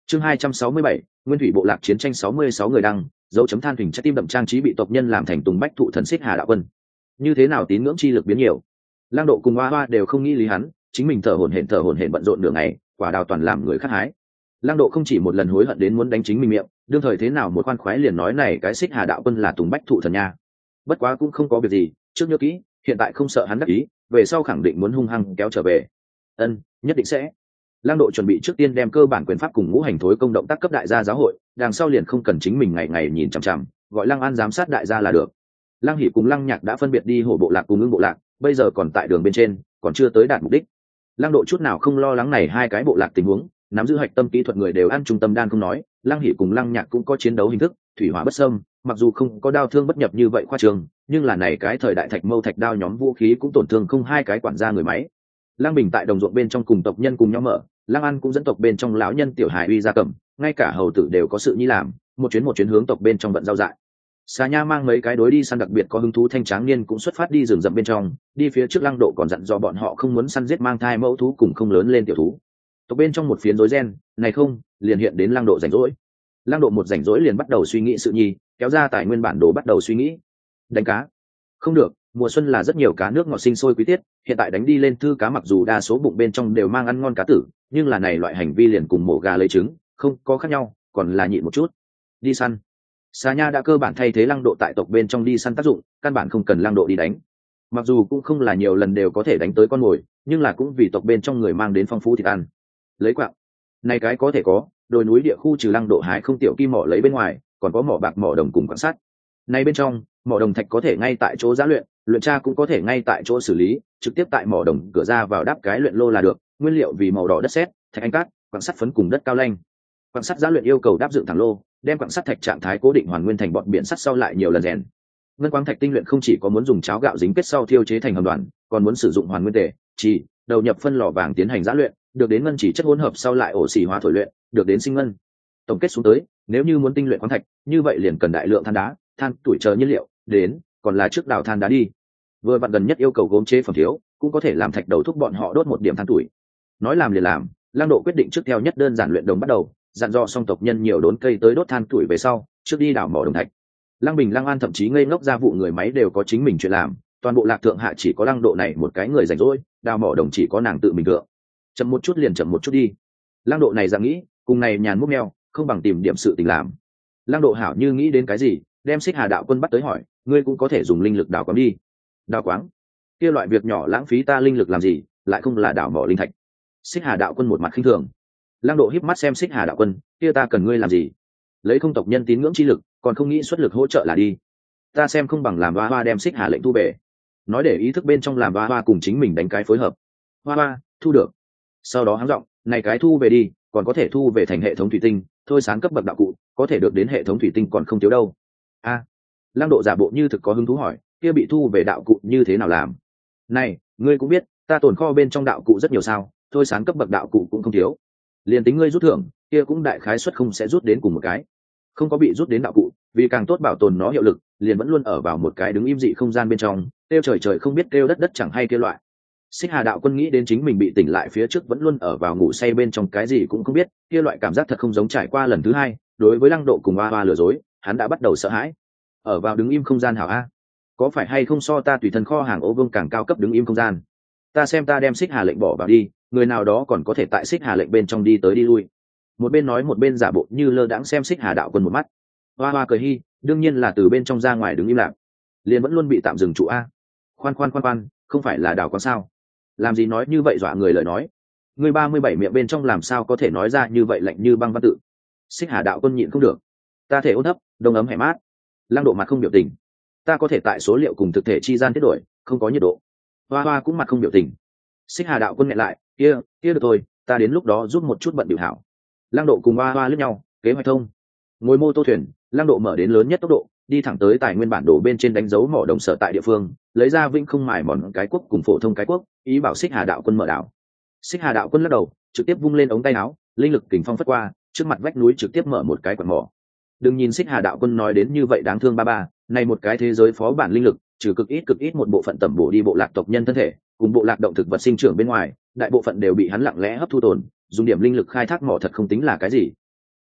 Chương 267, Nguyên thủy bộ lạc chiến tranh 66 người đăng, dấu chấm than thỉnh trái tim đậm trang trí bị tộc nhân làm thành tùng bách thụ thần xích Hà đạo quân. Như thế nào tín ngưỡng chi lực biến nhiều. Lang Độ cùng Hoa Hoa đều không nghĩ lý hắn, chính mình thở hổn hển bận rộn nửa ngày, quả đào toàn làm người khác hái. Lang Độ không chỉ một lần hối hận đến muốn đánh chính mình miệng, đương thời thế nào một khoan khoái liền nói này cái xích Hà đạo quân là tùng bách thụ thần nha. Bất quá cũng không có việc gì, trước nhớ kỹ, hiện tại không sợ hắn đắc ý, về sau khẳng định muốn hung hăng kéo trở về. Ân, nhất định sẽ. Lang Độ chuẩn bị trước tiên đem cơ bản quyền pháp cùng ngũ hành thối công động tác cấp đại gia giáo hội, đằng sau liền không cần chính mình ngày ngày nhìn chằm chằm, gọi Lang An giám sát đại gia là được. Lang Hỷ cùng Lang Nhạc đã phân biệt đi hổ bộ lạc cùng Ưng bộ lạc, bây giờ còn tại đường bên trên, còn chưa tới đạt mục đích. Lang Độ chút nào không lo lắng này hai cái bộ lạc tình huống, nắm giữ hạch tâm kỹ thuật người đều ăn trung tâm đan không nói, Lang Hỷ cùng Lang Nhạc cũng có chiến đấu hình thức, thủy hỏa bất xâm, mặc dù không có đao thương bất nhập như vậy khoa trường, nhưng là này cái thời đại thạch mâu thạch đao nhóm vũ khí cũng tổn thương không hai cái quản gia người máy. Lang Bình tại đồng ruộng bên trong cùng tộc nhân cùng nhau mở, Lang An cũng dẫn tộc bên trong lão nhân tiểu hài uy gia cầm, ngay cả hầu tử đều có sự nhi làm, một chuyến hướng tộc bên trong vận giao dại. Xà Nha mang mấy cái đối đi săn đặc biệt có hứng thú thanh tráng niên cũng xuất phát đi rừng rậm bên trong, đi phía trước Lang Độ còn dặn dò bọn họ không muốn săn giết mang thai mẫu thú cùng không lớn lên tiểu thú. Tộc bên trong một phiến rối ren, này không, liền hiện đến Lang Độ rảnh rỗi. Lang Độ một rảnh rỗi liền bắt đầu suy nghĩ sự nhi, kéo ra tài nguyên bản đồ bắt đầu suy nghĩ. Đánh cá? Không được, mùa xuân là rất nhiều cá nước ngọt sinh sôi quý tiết, hiện tại đánh đi lên thư cá mặc dù đa số bụng bên trong đều mang ăn ngon cá tử, nhưng là này loại hành vi liền cùng mổ gà lấy trứng, không có khác nhau, còn là nhịn một chút. Đi săn. Xà Nha đã cơ bản thay thế Lang Độ tại tộc bên trong đi săn tác dụng, căn bản không cần Lang Độ đi đánh. Mặc dù cũng không là nhiều lần đều có thể đánh tới con mồi, nhưng là cũng vì tộc bên trong người mang đến phong phú thịt ăn. Lấy quạng. Này cái có thể có, đồi núi địa khu trừ Lang Độ hái không tiểu kim mỏ lấy bên ngoài, còn có mỏ bạc mỏ đồng cùng quan sát. Này bên trong, mỏ đồng thạch có thể ngay tại chỗ giá luyện tra cũng có thể ngay tại chỗ xử lý, trực tiếp tại mỏ đồng cửa ra vào đáp cái luyện lô là được. Nguyên liệu vì màu đỏ đất sét, thạch anh cát, quặng sắt phấn cùng đất cao lanh. Quặng sắt giá luyện yêu cầu đáp dựng thẳng lô, đem quặng sắt thạch trạng thái cố định hoàn nguyên thành bọn biển sắt sau lại nhiều lần rèn. Ngân quáng thạch tinh luyện không chỉ có muốn dùng cháo gạo dính kết sau thiêu chế thành hầm đoàn, còn muốn sử dụng hoàn nguyên tệ, chỉ đầu nhập phân lò vàng tiến hành giá luyện, được đến ngân chỉ chất hỗn hợp sau lại ổ xỉ hóa thổi luyện, được đến sinh ngân. Tổng kết xuống tới, nếu như muốn tinh luyện khoáng thạch, như vậy liền cần đại lượng than đá, than tuổi chờ nhiên liệu, đến, còn là trước đào than đá đi. Vừa vặn gần nhất yêu cầu gốm chế phẩm thiếu, cũng có thể làm thạch đầu thúc bọn họ đốt một điểm than tuổi. Nói làm liền làm, Lang Độ quyết định trước theo nhất đơn giản luyện đồng bắt đầu, dặn dò xong tộc nhân nhiều đốn cây tới đốt than tuổi về sau, trước đi đào mỏ đồng thạch. Lang Bình Lang An thậm chí ngây ngốc ra vụ người máy đều có chính mình chuyện làm, toàn bộ lạc thượng hạ chỉ có Lang Độ này một cái người rảnh rỗi, đào mỏ đồng chỉ có nàng tự mình thượng. Chậm một chút liền chậm một chút đi. Lang Độ này dạng nghĩ, cùng này nhàn múc meo, không bằng tìm điểm sự tình làm. Lang Độ hảo như nghĩ đến cái gì, đem Xích Hà đạo quân bắt tới hỏi, ngươi cũng có thể dùng linh lực đào quáng đi. Đào quáng? Kia loại việc nhỏ lãng phí ta linh lực làm gì, lại không là đào mỏ linh thạch. Xích Hà đạo quân một mặt khinh thường. Lang Độ híp mắt xem Xích Hà đạo quân, kia ta cần ngươi làm gì? Lấy không tộc nhân tín ngưỡng chi lực, còn không nghĩ xuất lực hỗ trợ là đi. Ta xem không bằng làm Hoa Hoa đem Xích Hà lệnh thu về. Nói để ý thức bên trong làm Hoa Hoa cùng chính mình đánh cái phối hợp. Hoa Hoa, thu được. Sau đó hắng giọng, này cái thu về đi, còn có thể thu về thành hệ thống thủy tinh, thôi sáng cấp bậc đạo cụ, có thể được đến hệ thống thủy tinh còn không thiếu đâu. A. Lang Độ giả bộ như thực có hứng thú hỏi, kia bị thu về đạo cụ như thế nào làm? Này, ngươi cũng biết, ta tồn kho bên trong đạo cụ rất nhiều sao, thôi sáng cấp bậc đạo cụ cũng không thiếu. Liền tính ngươi rút thưởng, kia cũng đại khái suất không sẽ rút đến cùng một cái. Không có bị rút đến đạo cụ, vì càng tốt bảo tồn nó hiệu lực, liền vẫn luôn ở vào một cái đứng im dị không gian bên trong, kêu trời trời không biết kêu đất đất chẳng hay kêu loại. Xích Hà đạo quân nghĩ đến chính mình bị tỉnh lại phía trước vẫn luôn ở vào ngủ say bên trong cái gì cũng không biết, kia loại cảm giác thật không giống trải qua lần thứ hai. Đối với Lang Độ cùng Hoa Hoa lừa dối, hắn đã bắt đầu sợ hãi. Ở vào đứng im không gian hảo a, có phải hay không so ta tùy thân kho hàng ô vương càng cao cấp đứng im không gian? Ta xem ta đem Xích Hà lệnh bỏ vào đi, người nào đó còn có thể tại Xích Hà lệnh bên trong đi tới đi lui. Một bên nói một bên giả bộ như lơ đãng xem Xích Hà đạo quân một mắt. Hoa Hoa cười hi, đương nhiên là từ bên trong ra ngoài đứng im lặng, liền vẫn luôn bị tạm dừng trụ a. Khoan, không phải là đào quáng sao? Làm gì nói như vậy dọa người lời nói? Người 37 miệng bên trong làm sao có thể nói ra như vậy lạnh như băng văn tự? Xích Hà đạo quân nhịn không được. Ta thể ôn thấp, đông ấm hẻ mát. Lang Độ mặt không biểu tình. Ta có thể tại số liệu cùng thực thể chi gian tiết đổi, không có nhiệt độ. Hoa Hoa cũng mặt không biểu tình. Xích Hà đạo quân nghẹn lại, kia được thôi, ta đến lúc đó giúp một chút bận biểu hảo. Lang Độ cùng Hoa Hoa liếc nhau, kế hoạch thông. Ngồi mô tô thuyền, Lang Độ mở đến lớn nhất tốc độ, đi thẳng tới tài nguyên bản đồ bên trên đánh dấu mỏ đồng sở tại địa phương, lấy ra vĩnh không mài mòn cái quốc cùng phổ thông cái quốc, ý bảo Xích Hà đạo quân mở đảo. Xích Hà đạo quân lắc đầu, trực tiếp vung lên ống tay áo, linh lực kình phong phất qua, trước mặt vách núi trực tiếp mở một cái quạt mỏ. Đừng nhìn Xích Hà đạo quân nói đến như vậy đáng thương ba, này một cái thế giới phó bản linh lực, trừ cực ít một bộ phận tẩm bổ đi bộ lạc tộc nhân thân thể, cùng bộ lạc động thực vật sinh trưởng bên ngoài, đại bộ phận đều bị hắn lặng lẽ hấp thu tồn, dùng điểm linh lực khai thác mỏ thật không tính là cái gì.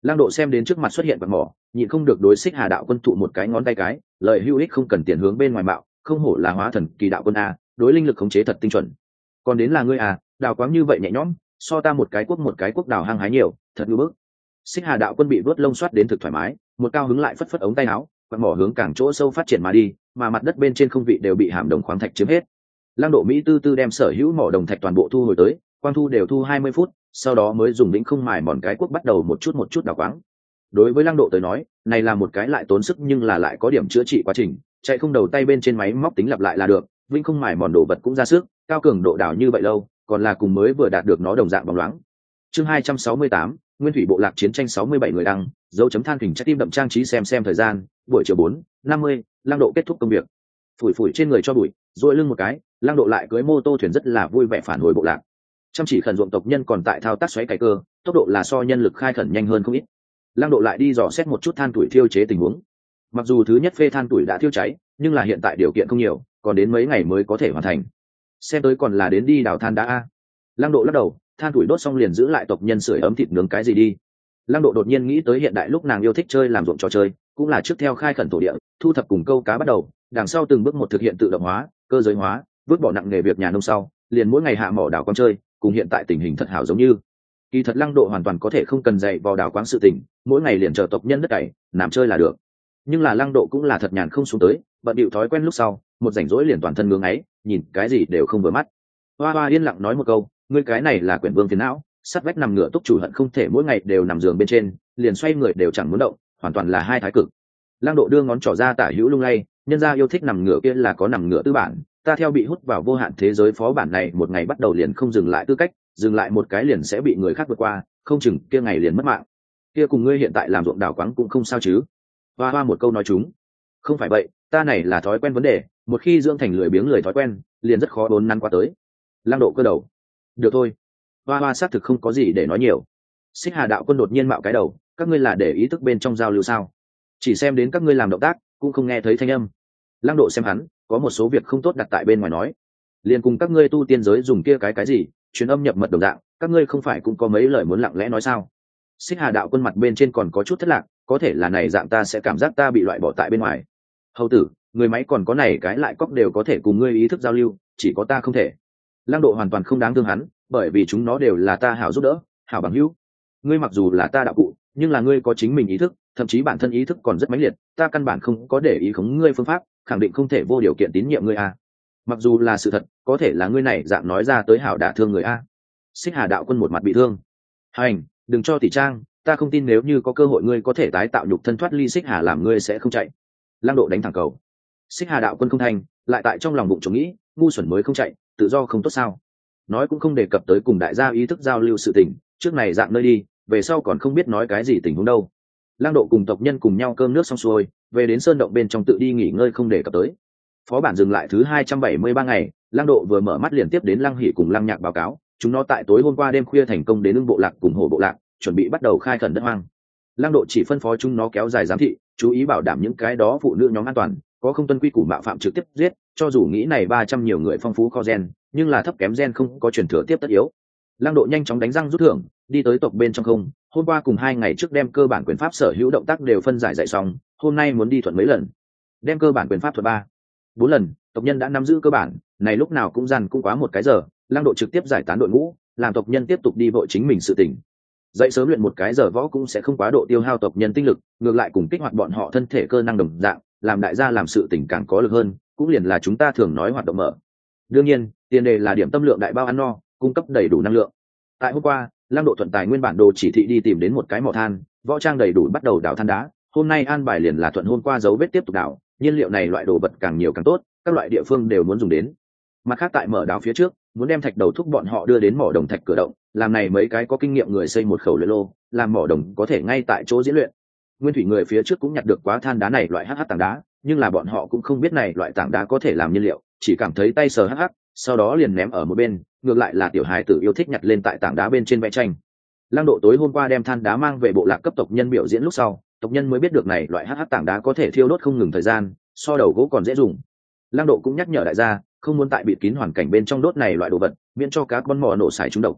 Lang Độ xem đến trước mặt xuất hiện vật mỏ, nhịn không được đối Xích Hà đạo quân thụ một cái ngón tay cái, lời hữu ích không cần tiền hướng bên ngoài mạo, không hổ là hóa thần kỳ đạo quân a, đối linh lực khống chế thật tinh chuẩn. Còn đến là ngươi à, đào quáng như vậy nhẹ nhõm, so ta một cái quốc đào hăng hái nhiều, thật ngư bức. Xích Hà đạo quân bị vớt lông xoát đến thực thoải mái, một cao hứng lại phất phất ống tay áo, vật mỏ hướng càng chỗ sâu phát triển mà đi, mà mặt đất bên trên không vị đều bị hàm đồng khoáng thạch chiếm hết. Lang Độ Mỹ tư tư đem sở hữu mỏ đồng thạch toàn bộ thu hồi tới, quang thu đều thu 20 phút, sau đó mới dùng vĩnh không mài mòn cái quốc bắt đầu một chút đào quáng. Đối với Lang Độ tới nói, này là một cái lại tốn sức nhưng là lại có điểm chữa trị quá trình, chạy không đầu tay bên trên máy móc tính lặp lại là được, vĩnh không mài mòn đồ vật cũng ra sức, cao cường độ đào như vậy lâu, còn là cùng mới vừa đạt được nó đồng dạng bóng loáng. Chương 268, Nguyên thủy bộ lạc chiến tranh 67 người đăng, dấu chấm than hình trái tim đậm trang trí xem thời gian, buổi chiều 4:50, Lang Độ kết thúc công việc. Phủi trên người cho bụi, duỗi lưng một cái, Lang Độ lại cưỡi mô tô thuyền rất là vui vẻ phản hồi bộ lạc. Chăm chỉ khẩn ruộng tộc nhân còn tại thao tác xoáy cày cơ, tốc độ là so nhân lực khai khẩn nhanh hơn không ít. Lang Độ lại đi dò xét một chút than tuổi thiêu chế tình huống. Mặc dù thứ nhất phê than tuổi đã thiêu cháy, nhưng là hiện tại điều kiện không nhiều, còn đến mấy ngày mới có thể hoàn thành. Xem tới còn là đến đi đào than đã a. Lang Độ lắc đầu, than tuổi đốt xong liền giữ lại tộc nhân sưởi ấm thịt nướng cái gì đi. Lang Độ đột nhiên nghĩ tới hiện đại lúc nàng yêu thích chơi làm ruộng trò chơi, cũng là trước theo khai khẩn thổ địa, thu thập cùng câu cá bắt đầu, đằng sau từng bước một thực hiện tự động hóa, cơ giới hóa, vứt bỏ nặng nghề việc nhà nông sau, liền mỗi ngày hạ mỏ đào quáng chơi, cùng hiện tại tình hình thật hảo giống như. Kỳ thật Lang Độ hoàn toàn có thể không cần dạy vào đào quáng sự tình, mỗi ngày liền chờ tộc nhân đất cày, làm chơi là được. Nhưng là Lang Độ cũng là thật nhàn không xuống tới, bận bịu thói quen lúc sau, một rảnh rỗi liền toàn thân ngưỡng ấy, nhìn cái gì đều không vừa mắt. Hoa Hoa yên lặng nói một câu, ngươi cái này là quyển vương phiền não, sắt vách nằm ngửa túc chủ hận không thể mỗi ngày đều nằm giường bên trên, liền xoay người đều chẳng muốn động, hoàn toàn là hai thái cực. Lang Độ đưa ngón trỏ ra tả hữu lung lay, nhân gia yêu thích nằm ngửa kia là có nằm ngửa tư bản, ta theo bị hút vào vô hạn thế giới phó bản này một ngày bắt đầu liền không dừng lại tư cách, dừng lại một cái liền sẽ bị người khác vượt qua, không chừng kia ngày liền mất mạng. Kia cùng ngươi hiện tại làm ruộng đào quáng cũng không sao chứ? Hoa Hoa một câu nói chúng. Không phải vậy, ta này là thói quen vấn đề, một khi dưỡng thành lười biếng lười thói quen, liền rất khó đốn năn qua tới. Lang Độ cơ đầu. Được thôi. Hoa Hoa xác thực không có gì để nói nhiều. Xích Hà đạo quân đột nhiên mạo cái đầu, các ngươi là để ý thức bên trong giao lưu sao? Chỉ xem đến các ngươi làm động tác, cũng không nghe thấy thanh âm. Lang Độ xem hắn, có một số việc không tốt đặt tại bên ngoài nói, liền cùng các ngươi tu tiên giới dùng kia cái gì truyền âm nhập mật đồng dạng, các ngươi không phải cũng có mấy lời muốn lặng lẽ nói sao? Xích Hà đạo quân mặt bên trên còn có chút thất lạc, có thể là này dạng ta sẽ cảm giác ta bị loại bỏ tại bên ngoài. Hầu tử, người máy còn có này cái lại cóc đều có thể cùng ngươi ý thức giao lưu, chỉ có ta không thể. Lang Độ hoàn toàn không đáng thương hắn, bởi vì chúng nó đều là ta hảo giúp đỡ, hảo bằng hữu. Ngươi mặc dù là ta đạo cụ, nhưng là ngươi có chính mình ý thức, thậm chí bản thân ý thức còn rất mãnh liệt, ta căn bản không có để ý khống ngươi phương pháp, khẳng định không thể vô điều kiện tín nhiệm ngươi a. Mặc dù là sự thật, có thể là ngươi này dạng nói ra tới hảo đả thương người a. Xích Hà đạo quân một mặt bị thương. Hành, đừng cho tỷ trang, ta không tin nếu như có cơ hội ngươi có thể tái tạo nhục thân thoát ly Xích Hà làm ngươi sẽ không chạy. Lang Độ đánh thẳng cầu. Xích Hà đạo quân không thành, lại tại trong lòng bụng chống nghĩ, ngu xuẩn mới không chạy, tự do không tốt sao? Nói cũng không đề cập tới cùng đại gia ý thức giao lưu sự tình, trước này dạng nơi đi, về sau còn không biết nói cái gì tình huống đâu. Lang Độ cùng tộc nhân cùng nhau cơm nước xong xuôi, về đến sơn động bên trong tự đi nghỉ ngơi không đề cập tới. Phó bản dừng lại thứ 273 ngày, Lang Độ vừa mở mắt liền tiếp đến Lăng Hỉ cùng Lăng Nhạc báo cáo, chúng nó tại tối hôm qua đêm khuya thành công đến Ưng bộ lạc cùng Hổ bộ lạc, chuẩn bị bắt đầu khai khẩn đất hoang. Lang Độ chỉ phân phó chúng nó kéo dài giám thị, chú ý bảo đảm những cái đó phụ nữ nhóm an toàn, có không tuân quy củ mạo phạm trực tiếp giết, cho dù nghĩ này 300 nhiều người phong phú kho gen, nhưng là thấp kém gen không có truyền thừa tiếp tất yếu. Lang Độ nhanh chóng đánh răng rút thưởng, đi tới tộc bên trong không, hôm qua cùng 2 ngày trước đem cơ bản quyền pháp sở hữu động tác đều phân giải dạy xong, hôm nay muốn đi thuận mấy lần. Đem cơ bản quyền pháp thuật 3-4 lần, tộc nhân đã nắm giữ cơ bản, này lúc nào cũng dằn cũng quá một cái giờ, Lang Độ trực tiếp giải tán đội ngũ, làm tộc nhân tiếp tục đi vội chính mình sự tình. Dậy sớm luyện một cái giờ võ cũng sẽ không quá độ tiêu hao tộc nhân tinh lực, ngược lại cùng kích hoạt bọn họ thân thể cơ năng đồng dạng, làm đại gia làm sự tình càng có lực hơn, cũng liền là chúng ta thường nói hoạt động mở. Đương nhiên, tiền đề là điểm tâm lượng đại bao ăn no, cung cấp đầy đủ năng lượng. Tại hôm qua, Lang Độ thuận tài nguyên bản đồ chỉ thị đi tìm đến một cái mỏ than, võ trang đầy đủ bắt đầu đào than đá. Hôm nay an bài liền là thuận hôm qua dấu vết tiếp tục đào, nhiên liệu này loại đồ vật càng nhiều càng tốt, các loại địa phương đều muốn dùng đến. Mặt khác tại mở đào phía trước, muốn đem thạch đầu thúc bọn họ đưa đến mỏ đồng thạch cửa động, làm này mấy cái có kinh nghiệm người xây một khẩu luyện lô, làm mỏ đồng có thể ngay tại chỗ diễn luyện. Nguyên thủy người phía trước cũng nhặt được quá than đá này loại hắc tảng đá, nhưng là bọn họ cũng không biết này loại tảng đá có thể làm nhiên liệu, chỉ cảm thấy tay sờ hắc, sau đó liền ném ở một bên, ngược lại là tiểu hài tử yêu thích nhặt lên tại tảng đá bên trên vẽ tranh. Lang Độ tối hôm qua đem than đá mang về bộ lạc cấp tộc nhân biểu diễn lúc sau, tộc nhân mới biết được này loại hắc tảng đá có thể thiêu đốt không ngừng thời gian, so đầu gỗ còn dễ dùng. Lang Độ cũng nhắc nhở đại gia, không muốn tại bịt kín hoàn cảnh bên trong đốt này loại đồ vật, miễn cho các con mỏ nổ xài trúng độc.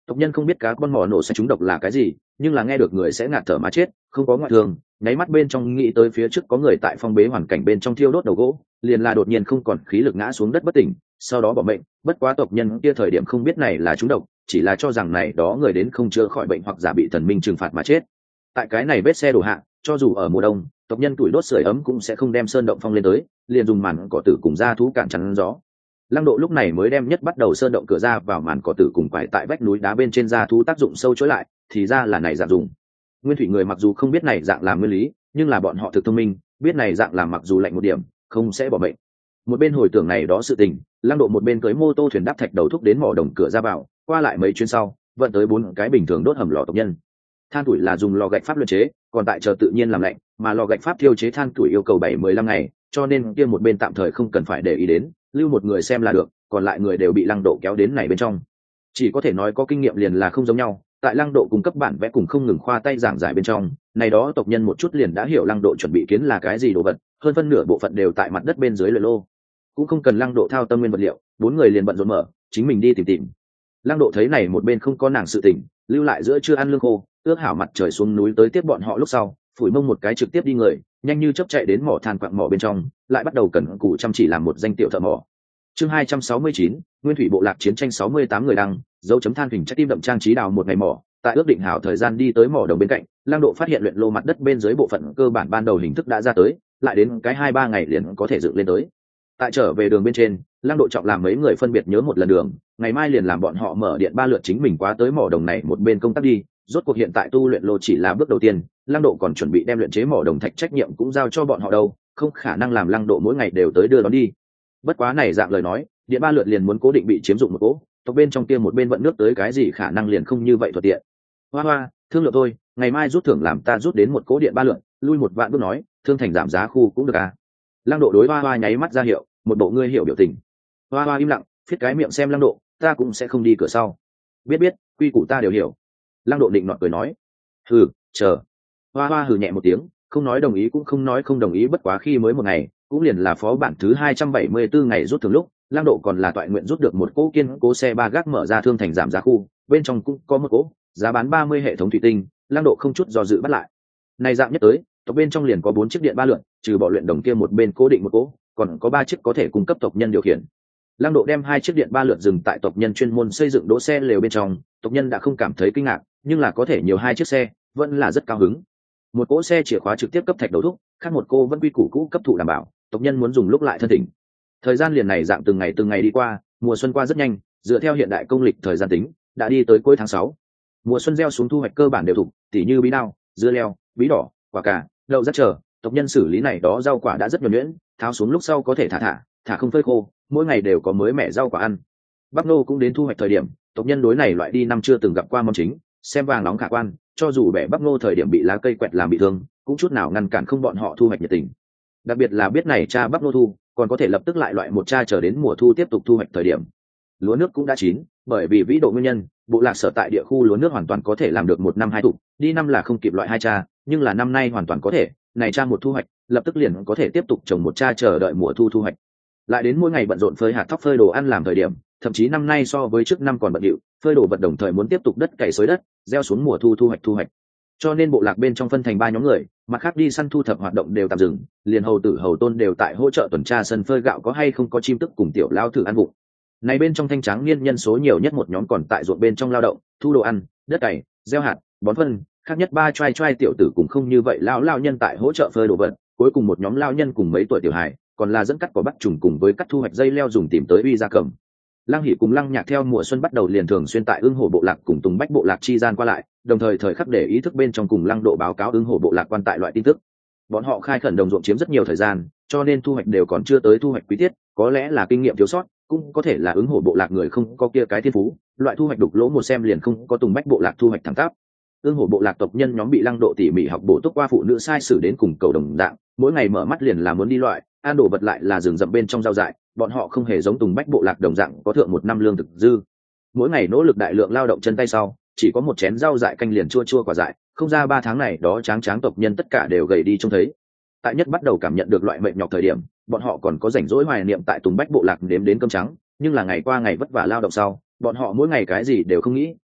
Tộc nhân không biết cá con mỏ nổ sẽ trúng độc là cái gì, nhưng là nghe được người sẽ ngạt thở mà chết, không có ngoại thường, nháy mắt bên trong nghĩ tới phía trước có người tại phong bế hoàn cảnh bên trong thiêu đốt đầu gỗ, liền là đột nhiên không còn khí lực ngã xuống đất bất tỉnh, sau đó bỏ mệnh. Bất quá tộc nhân kia thời điểm không biết này là trúng độc, chỉ là cho rằng này đó người đến không chữa khỏi bệnh hoặc giả bị thần minh trừng phạt mà chết. Tại cái này vết xe đổ hạ, cho dù ở mùa đông, tộc nhân tuổi đốt sưởi ấm cũng sẽ không đem sơn động phong lên tới, liền dùng màn cỏ tử cùng da thú cản chắn gió. Lăng Độ lúc này mới đem nhất bắt đầu sơn động cửa ra vào màn cỏ tử cùng quải tại vách núi đá bên trên da thú tác dụng sâu chối lại, thì ra là này dạng dùng. Nguyên thủy người mặc dù không biết này dạng làm nguyên lý, nhưng là bọn họ thực thông minh, biết này dạng làm mặc dù lạnh một điểm, không sẽ bỏ bệnh. Một bên hồi tưởng này đó sự tình, Lăng Độ một bên cưỡi mô tô thuyền đáp thạch đầu thúc đến mỏ đồng cửa ra vào, qua lại mấy chuyến sau, vận tới 4 cái bình thường đốt hầm lò tộc nhân. Than tuổi là dùng lò gạch pháp luyện chế, còn tại chờ tự nhiên làm lạnh, mà lò gạch pháp thiêu chế than tuổi yêu cầu 7-15 ngày, cho nên kia một bên tạm thời không cần phải để ý đến, lưu một người xem là được, còn lại người đều bị Lăng Độ kéo đến này bên trong. Chỉ có thể nói có kinh nghiệm liền là không giống nhau, tại Lăng Độ cung cấp bản vẽ cùng không ngừng khoa tay giảng giải bên trong, này đó tộc nhân một chút liền đã hiểu Lăng Độ chuẩn bị kiến là cái gì đồ vật, hơn phân nửa bộ phận đều tại mặt đất bên dưới luyện lô. Cũng không cần Lăng Độ thao tâm nguyên vật liệu, 4 người liền bận rộn mở, chính mình đi tìm. Lăng Độ thấy này một bên không có nàng sự tình, lưu lại giữa chưa ăn lương khô, ước hảo mặt trời xuống núi tới tiếp bọn họ lúc sau, phủi mông một cái trực tiếp đi người, nhanh như chớp chạy đến mỏ than quặng mỏ bên trong, lại bắt đầu cẩn cù chăm chỉ làm một danh tiểu thợ mỏ. Chương 269, Nguyên thủy bộ lạc chiến tranh 68 người đăng, dấu chấm than hình trái tim đậm trang trí đào một ngày mỏ, tại ước định hảo thời gian đi tới mỏ đồng bên cạnh, Lăng Độ phát hiện luyện lô mặt đất bên dưới bộ phận cơ bản ban đầu hình thức đã ra tới, lại đến cái 2-3 ngày liền có thể dựng lên tới. Tại trở về đường bên trên, Lăng Độ trọng làm mấy người phân biệt nhớ một lần đường, ngày mai liền làm bọn họ mở điện 3 lượt chính mình qua tới mỏ đồng này một bên công tác đi. Rốt cuộc hiện tại tu luyện lô chỉ là bước đầu tiên, Lăng Độ còn chuẩn bị đem luyện chế mỏ đồng thạch trách nhiệm cũng giao cho bọn họ đâu, không khả năng làm Lăng Độ mỗi ngày đều tới đưa đón đi. Bất quá này dạng lời nói, điện 3 lượt liền muốn cố định bị chiếm dụng một cỗ, tộc bên trong kia một bên vận nước tới cái gì khả năng liền không như vậy thuận tiện. Hoa hoa, thương lượng thôi, ngày mai rút thưởng làm ta rút đến một cỗ điện 3 lượt, lui một vạn bước nói, thương thành giảm giá khu cũng được à. Lăng Độ đối Hoa Hoa nháy mắt ra hiệu, một bộ ngươi hiểu biểu tình. Hoa Hoa im lặng, phiết cái miệng xem Lăng Độ, ta cũng sẽ không đi cửa sau. Biết, quy củ ta đều hiểu. Lăng Độ định nọt cười nói, hừ, chờ. Hoa Hoa hừ nhẹ một tiếng, không nói đồng ý cũng không nói không đồng ý, bất quá khi mới một ngày, cũng liền là phó bản thứ 274 ngày rút thưởng lúc, Lăng Độ còn là toại nguyện rút được một cỗ kiên cố xe ba gác mở ra thương thành giảm giá khu, bên trong cũng có một cỗ, giá bán 30 hệ thống thủy tinh, Lăng Độ không chút do dự bắt lại. Này dạng nhất tới, tộc bên trong liền có 4 chiếc điện 3 lượn, trừ bỏ luyện đồng kia một bên cố định một cỗ, còn có 3 chiếc có thể cung cấp tộc nhân điều khiển. Lăng Độ đem 2 chiếc điện 3 lượt dừng tại tộc nhân chuyên môn xây dựng đỗ xe lều bên trong, tộc nhân đã không cảm thấy kinh ngạc, nhưng là có thể nhiều 2 chiếc xe, vẫn là rất cao hứng. Một cỗ xe chìa khóa trực tiếp cấp thạch đầu thúc, khác một cô vẫn quy củ cũ cấp thụ đảm bảo, tộc nhân muốn dùng lúc lại thân thỉnh. Thời gian liền này dạng từng ngày đi qua, mùa xuân qua rất nhanh, dựa theo hiện đại công lịch thời gian tính, đã đi tới cuối tháng 6. Mùa xuân gieo xuống thu hoạch cơ bản đều thục, tỉ như bí đao, dưa leo, bí đỏ, quả cà, đậu rất chờ, tộc nhân xử lý này đó rau quả đã rất nhuần nhuyễn, tháo xuống lúc sau có thể thả không phơi khô, mỗi ngày đều có mới mẻ rau quả ăn. Bắp nô cũng đến thu hoạch thời điểm, tộc nhân đối này loại đi năm chưa từng gặp qua món chính, xem vàng nóng khả quan, cho dù bẻ bắp nô thời điểm bị lá cây quẹt làm bị thương, cũng chút nào ngăn cản không bọn họ thu hoạch nhiệt tình. Đặc biệt là biết này cha bắp nô thu, còn có thể lập tức lại loại một cha chờ đến mùa thu tiếp tục thu hoạch thời điểm. Lúa nước cũng đã chín, bởi vì vĩ độ nguyên nhân, bộ lạc sở tại địa khu lúa nước hoàn toàn có thể làm được 1 năm 2 thụ, đi năm là không kịp loại 2 cha, nhưng là năm nay hoàn toàn có thể, này cha một thu hoạch, lập tức liền có thể tiếp tục trồng một cha chờ đợi mùa thu thu hoạch. Lại đến mỗi ngày bận rộn phơi hạt thóc phơi đồ ăn làm thời điểm, thậm chí năm nay so với trước năm còn bận rộn, phơi đồ vật đồng thời muốn tiếp tục đất cày xới đất, gieo xuống mùa thu thu hoạch. Cho nên bộ lạc bên trong phân thành 3 nhóm người, mặt khác đi săn thu thập hoạt động đều tạm dừng, liền hầu tử hầu tôn đều tại hỗ trợ tuần tra sân phơi gạo có hay không có chim tức cùng tiểu lao thử ăn vụng. Này bên trong thanh tráng niên nhân số nhiều nhất một nhóm còn tại ruộng bên trong lao động, thu đồ ăn, đất cày, gieo hạt, bón phân, khác nhất 3 trai tiểu tử cũng không như vậy lao nhân tại hỗ trợ phơi đồ vật, cuối cùng một nhóm lao nhân cùng mấy tuổi tiểu hài, còn là dẫn cắt cỏ bắt trùng cùng với cắt thu hoạch dây leo dùng tìm tới uy gia cầm. Lăng Hỷ cùng Lăng Nhạc theo mùa xuân bắt đầu liền thường xuyên tại Ưng Hổ bộ lạc cùng Tùng Bách bộ lạc chi gian qua lại, đồng thời thời khắc để ý thức bên trong cùng Lăng Độ báo cáo Ưng Hổ bộ lạc quan tại loại tin tức. Bọn họ khai khẩn đồng ruộng chiếm rất nhiều thời gian, cho nên thu hoạch đều còn chưa tới thu hoạch quý tiết, có lẽ là kinh nghiệm thiếu sót, cũng có thể là Ưng Hổ bộ lạc người không có kia cái thiên phú, loại thu hoạch đục lỗ một xem liền không có Tùng Bách bộ lạc thu hoạch thẳng tắp. Ưng Hổ bộ lạc tộc nhân nhóm bị Lăng Độ tỉ mỉ học bổ túc qua phụ nữ sai sử đến cùng cầu đồng dạng, mỗi ngày mở mắt liền là muốn đi loại, ăn đồ vật lại là rừng rậm bên trong rau dại, bọn họ không hề giống Tùng Bách bộ lạc đồng dạng có thượng 1 năm lương thực dư. Mỗi ngày nỗ lực đại lượng lao động chân tay sau, chỉ có một chén rau dại canh liền chua quả dại, không ra 3 tháng này đó tráng tộc nhân tất cả đều gầy đi trông thấy. Tại nhất bắt đầu cảm nhận được loại mệnh nhọc thời điểm, bọn họ còn có rảnh rỗi hoài niệm tại Tùng Bách bộ lạc đếm đến cơm trắng, nhưng là ngày qua ngày vất vả lao động sau, bọn họ mỗi ngày cái gì đều không nghĩ,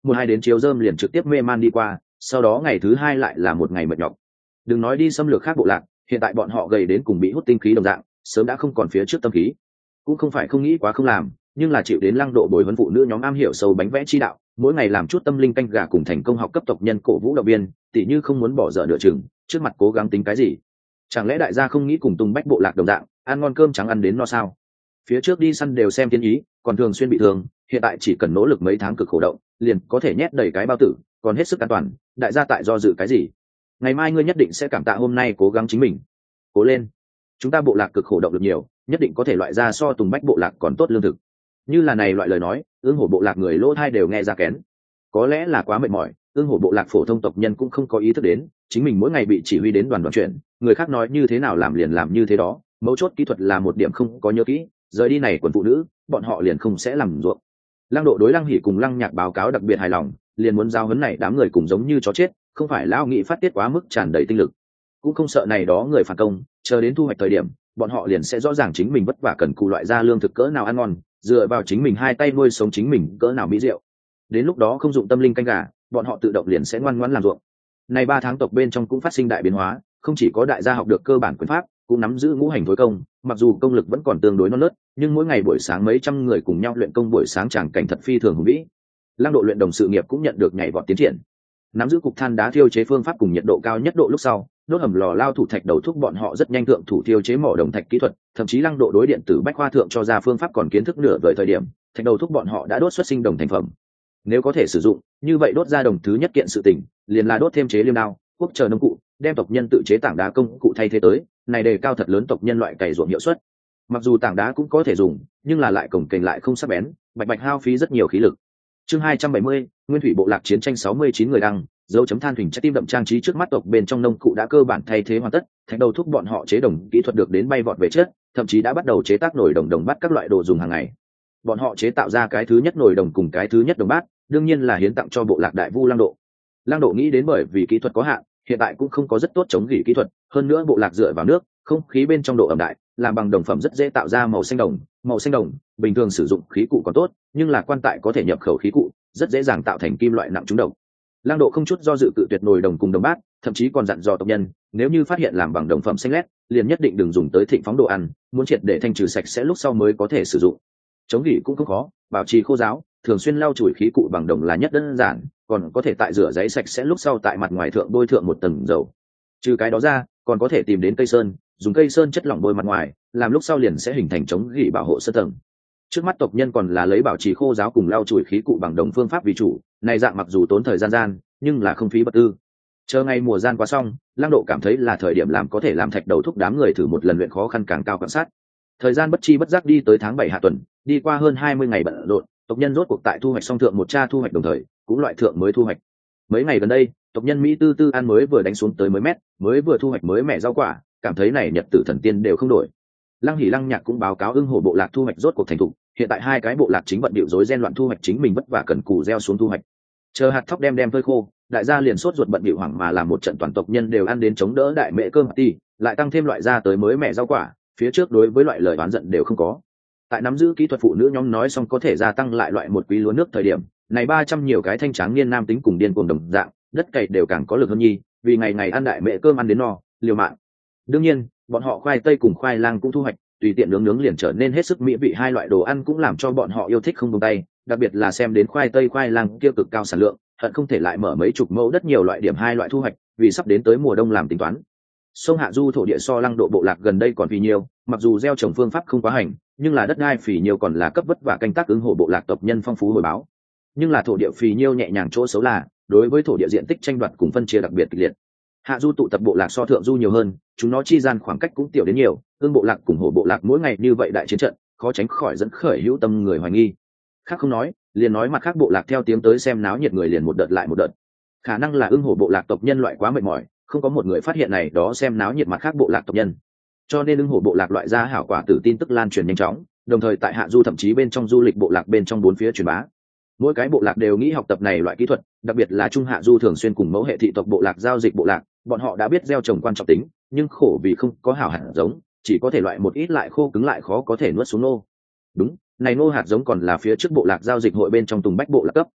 một hai đến chiếu rơm liền trực tiếp mê man đi qua, sau đó ngày thứ hai lại là một ngày mệt nhọc. Đừng nói đi xâm lược khác bộ lạc, hiện tại bọn họ gầy đến cùng bị hút tinh khí đồng dạng, sớm đã không còn phía trước tâm khí. Cũng không phải không nghĩ quá không làm, nhưng là chịu đến Lăng Độ bồi huấn phụ nữ nhóm am hiểu sâu bánh vẽ chi đạo, mỗi ngày làm chút tâm linh canh gà cùng thành công học cấp tộc nhân cổ vũ động viên, tỉ như không muốn bỏ dở nửa chừng, trước mặt cố gắng tính cái gì? Chẳng lẽ đại gia không nghĩ cùng Tùng Bách bộ lạc đồng dạng, ăn ngon cơm trắng ăn đến no sao? Phía trước đi săn đều xem thiên ý, còn thường xuyên bị thương, hiện tại chỉ cần nỗ lực mấy tháng cực khổ động, liền có thể nhét đầy cái bao tử, còn hết sức an toàn. Đại gia tại do dự cái gì? Ngày mai ngươi nhất định sẽ cảm tạ hôm nay cố gắng chính mình. Cố lên, chúng ta bộ lạc cực khổ động được nhiều, nhất định có thể loại ra so Tùng Bách bộ lạc còn tốt lương thực. Như là này loại lời nói, ương hổ bộ lạc người lỗ thai đều nghe ra kén. Có lẽ là quá mệt mỏi, ương hổ bộ lạc phổ thông tộc nhân cũng không có ý thức đến, chính mình mỗi ngày bị chỉ huy đến đoàn chuyện, người khác nói như thế nào làm liền làm như thế đó, mấu chốt kỹ thuật là một điểm không có nhớ kỹ, rời đi này quần phụ nữ, bọn họ liền không sẽ làm ruộng. Lăng Độ đối Lăng Hỉ cùng Lăng Nhạc báo cáo đặc biệt hài lòng, liền muốn giao huấn này đám người cùng giống như chó chết, không phải lão nghị phát tiết quá mức tràn đầy tinh lực, cũng không sợ này đó người phản công, chờ đến thu hoạch thời điểm, bọn họ liền sẽ rõ ràng chính mình vất vả cần cù loại ra lương thực cỡ nào ăn ngon, dựa vào chính mình hai tay nuôi sống chính mình cỡ nào mỹ diệu. Đến lúc đó không dụng tâm linh canh gà, bọn họ tự động liền sẽ ngoan ngoãn làm ruộng. Này 3 tháng tộc bên trong cũng phát sinh đại biến hóa, không chỉ có đại gia học được cơ bản quyền pháp, cũng nắm giữ ngũ hành thối công, mặc dù công lực vẫn còn tương đối non nớt, nhưng mỗi ngày buổi sáng mấy trăm người cùng nhau luyện công buổi sáng chẳng cảnh thật phi thường hùng vĩ. Lăng Độ luyện đồng sự nghiệp cũng nhận được nhảy vọt tiến triển. Nắm giữ cục than đá thiêu chế phương pháp cùng nhiệt độ cao nhất độ lúc sau, đốt hầm lò lao thủ thạch đầu thúc bọn họ rất nhanh thượng thủ thiêu chế mỏ đồng thạch kỹ thuật, thậm chí Lăng Độ đối điện tử bách khoa thượng cho ra phương pháp còn kiến thức nửa vời thời điểm, thạch đầu thúc bọn họ đã đốt xuất sinh đồng thành phẩm. Nếu có thể sử dụng, như vậy đốt ra đồng thứ nhất kiện sự tình, liền là đốt thêm chế liêm đao, quốc chờ nông cụ, đem tộc nhân tự chế tảng đá công cụ thay thế tới, này đề cao thật lớn tộc nhân loại cày ruộng hiệu suất. Mặc dù tảng đá cũng có thể dùng, nhưng là lại cồng kềnh lại không sắc bén, bạch bạch hao phí rất nhiều khí lực. Chương 270, Nguyên thủy bộ lạc chiến tranh 69 người đăng, dấu chấm than thỉnh trái tim đậm trang trí trước mắt tộc bên trong nông cụ đã cơ bản thay thế hoàn tất, thạch đầu thúc bọn họ chế đồng kỹ thuật được đến bay vọt về trước, thậm chí đã bắt đầu chế tác nồi đồng bát các loại đồ dùng hàng ngày. Bọn họ chế tạo ra cái thứ nhất nồi đồng cùng cái thứ nhất đồng bát, đương nhiên là hiến tặng cho bộ lạc đại vu Lăng Độ. Lăng Độ nghĩ đến bởi vì kỹ thuật có hạn, hiện tại cũng không có rất tốt chống gỉ kỹ thuật, hơn nữa bộ lạc dựa vào nước, không khí bên trong độ ẩm đại, làm bằng đồng phẩm rất dễ tạo ra màu xanh đồng, bình thường sử dụng khí cụ còn tốt, nhưng là quan tại có thể nhập khẩu khí cụ, rất dễ dàng tạo thành kim loại nặng trúng độc. Lăng Độ không chút do dự cự tuyệt nồi đồng cùng đồng bát, thậm chí còn dặn dò tộc nhân, nếu như phát hiện làm bằng đồng phẩm xanh lét, liền nhất định đừng dùng tới thịnh phóng đồ ăn, muốn triệt để thanh trừ sạch sẽ lúc sau mới có thể sử dụng. Chống gỉ cũng không khó, bảo trì khô ráo, thường xuyên lau chùi khí cụ bằng đồng là nhất đơn giản, còn có thể tại rửa giấy sạch sẽ lúc sau tại mặt ngoài thượng bôi thượng một tầng dầu. Trừ cái đó ra, còn có thể tìm đến cây sơn, dùng cây sơn chất lỏng bôi mặt ngoài, làm lúc sau liền sẽ hình thành chống gỉ bảo hộ sơn tầng. Trước mắt tộc nhân còn là lấy bảo trì khô ráo cùng lau chùi khí cụ bằng đồng phương pháp vì chủ, này dạng mặc dù tốn thời gian nhưng là không phí bất tư. Chờ ngày mùa gian qua xong, Lăng Độ cảm thấy là thời điểm làm có thể làm thạch đầu thúc đám người thử một lần luyện khó khăn càng cao quan sát. Thời gian bất chi bất giác đi tới tháng 7 hạ tuần, đi qua hơn 20 ngày bận rộn, tộc nhân rốt cuộc tại thu hoạch xong thượng một cha thu hoạch đồng thời, cũng loại thượng mới thu hoạch. Mấy ngày gần đây, tộc nhân Mỹ tư tư ăn mới vừa đánh xuống tới mới mét, mới vừa thu hoạch mới mẻ rau quả, cảm thấy này nhật tử thần tiên đều không đổi. Lăng Hỉ Lăng Nhạc cũng báo cáo ưng hổ bộ lạc thu hoạch rốt cuộc thành thục, hiện tại hai cái bộ lạc chính bận điệu rối ren loạn thu hoạch chính mình vất vả cần cù gieo xuống thu hoạch. Chờ hạt thóc đem phơi khô, đại gia liền sốt ruột bận điệu hoảng mà làm một trận toàn tộc nhân đều ăn đến chống đỡ đại mẹ cơm ti, lại tăng thêm loại ra tới mới mẻ rau quả, phía trước đối với loại lời oán giận đều không có. Tại nắm giữ kỹ thuật phụ nữ nhóm nói xong có thể gia tăng lại loại một quý lúa nước thời điểm, này 300 nhiều cái thanh tráng niên nam tính cùng điên cuồng đồng dạng, đất cày đều càng có lực hơn nhi, vì ngày ngày ăn đại mẹ cơm ăn đến no, liều mạng. Đương nhiên, bọn họ khoai tây cùng khoai lang cũng thu hoạch, tùy tiện nướng liền trở nên hết sức mỹ vị, hai loại đồ ăn cũng làm cho bọn họ yêu thích không buông tay, đặc biệt là xem đến khoai tây khoai lang kia cực cao sản lượng, hận không thể lại mở mấy chục mẫu đất nhiều loại điểm hai loại thu hoạch, vì sắp đến tới mùa đông làm tính toán. Sông Hạ Du thổ địa so Lăng Độ bộ lạc gần đây còn phì nhiều, mặc dù gieo trồng phương pháp không quá hành, nhưng là đất đai phì nhiều còn là cấp vất vả canh tác ứng hộ bộ lạc tộc nhân phong phú hồi báo. Nhưng là thổ địa phì nhiêu nhẹ nhàng chỗ xấu là, đối với thổ địa diện tích tranh đoạt cùng phân chia đặc biệt kịch liệt. Hạ Du tụ tập bộ lạc so thượng du nhiều hơn, chúng nó chi gian khoảng cách cũng tiểu đến nhiều, ương bộ lạc cùng hổ bộ lạc mỗi ngày như vậy đại chiến trận, khó tránh khỏi dẫn khởi hữu tâm người hoài nghi. Khác không nói, liền nói mặt khác bộ lạc theo tiếng tới xem náo nhiệt người liền một đợt lại một đợt. Khả năng là ương hổ bộ lạc tộc nhân loại quá mệt mỏi, không có một người phát hiện này đó xem náo nhiệt mặt khác bộ lạc tộc nhân. Cho nên ương hổ bộ lạc loại ra hảo quả tử tin tức lan truyền nhanh chóng, đồng thời tại Hạ Du thậm chí bên trong du lịch bộ lạc bên trong bốn phía truyền bá. Mỗi cái bộ lạc đều nghĩ học tập này loại kỹ thuật, đặc biệt là Trung Hạ Du thường xuyên cùng mẫu hệ thị tộc bộ lạc giao dịch bộ lạc, bọn họ đã biết gieo trồng quan trọng tính, nhưng khổ vì không có hảo hạt giống, chỉ có thể loại một ít lại khô cứng lại khó có thể nuốt xuống nô. Đúng, này nô hạt giống còn là phía trước bộ lạc giao dịch hội bên trong Tùng Bách bộ lạc cấp.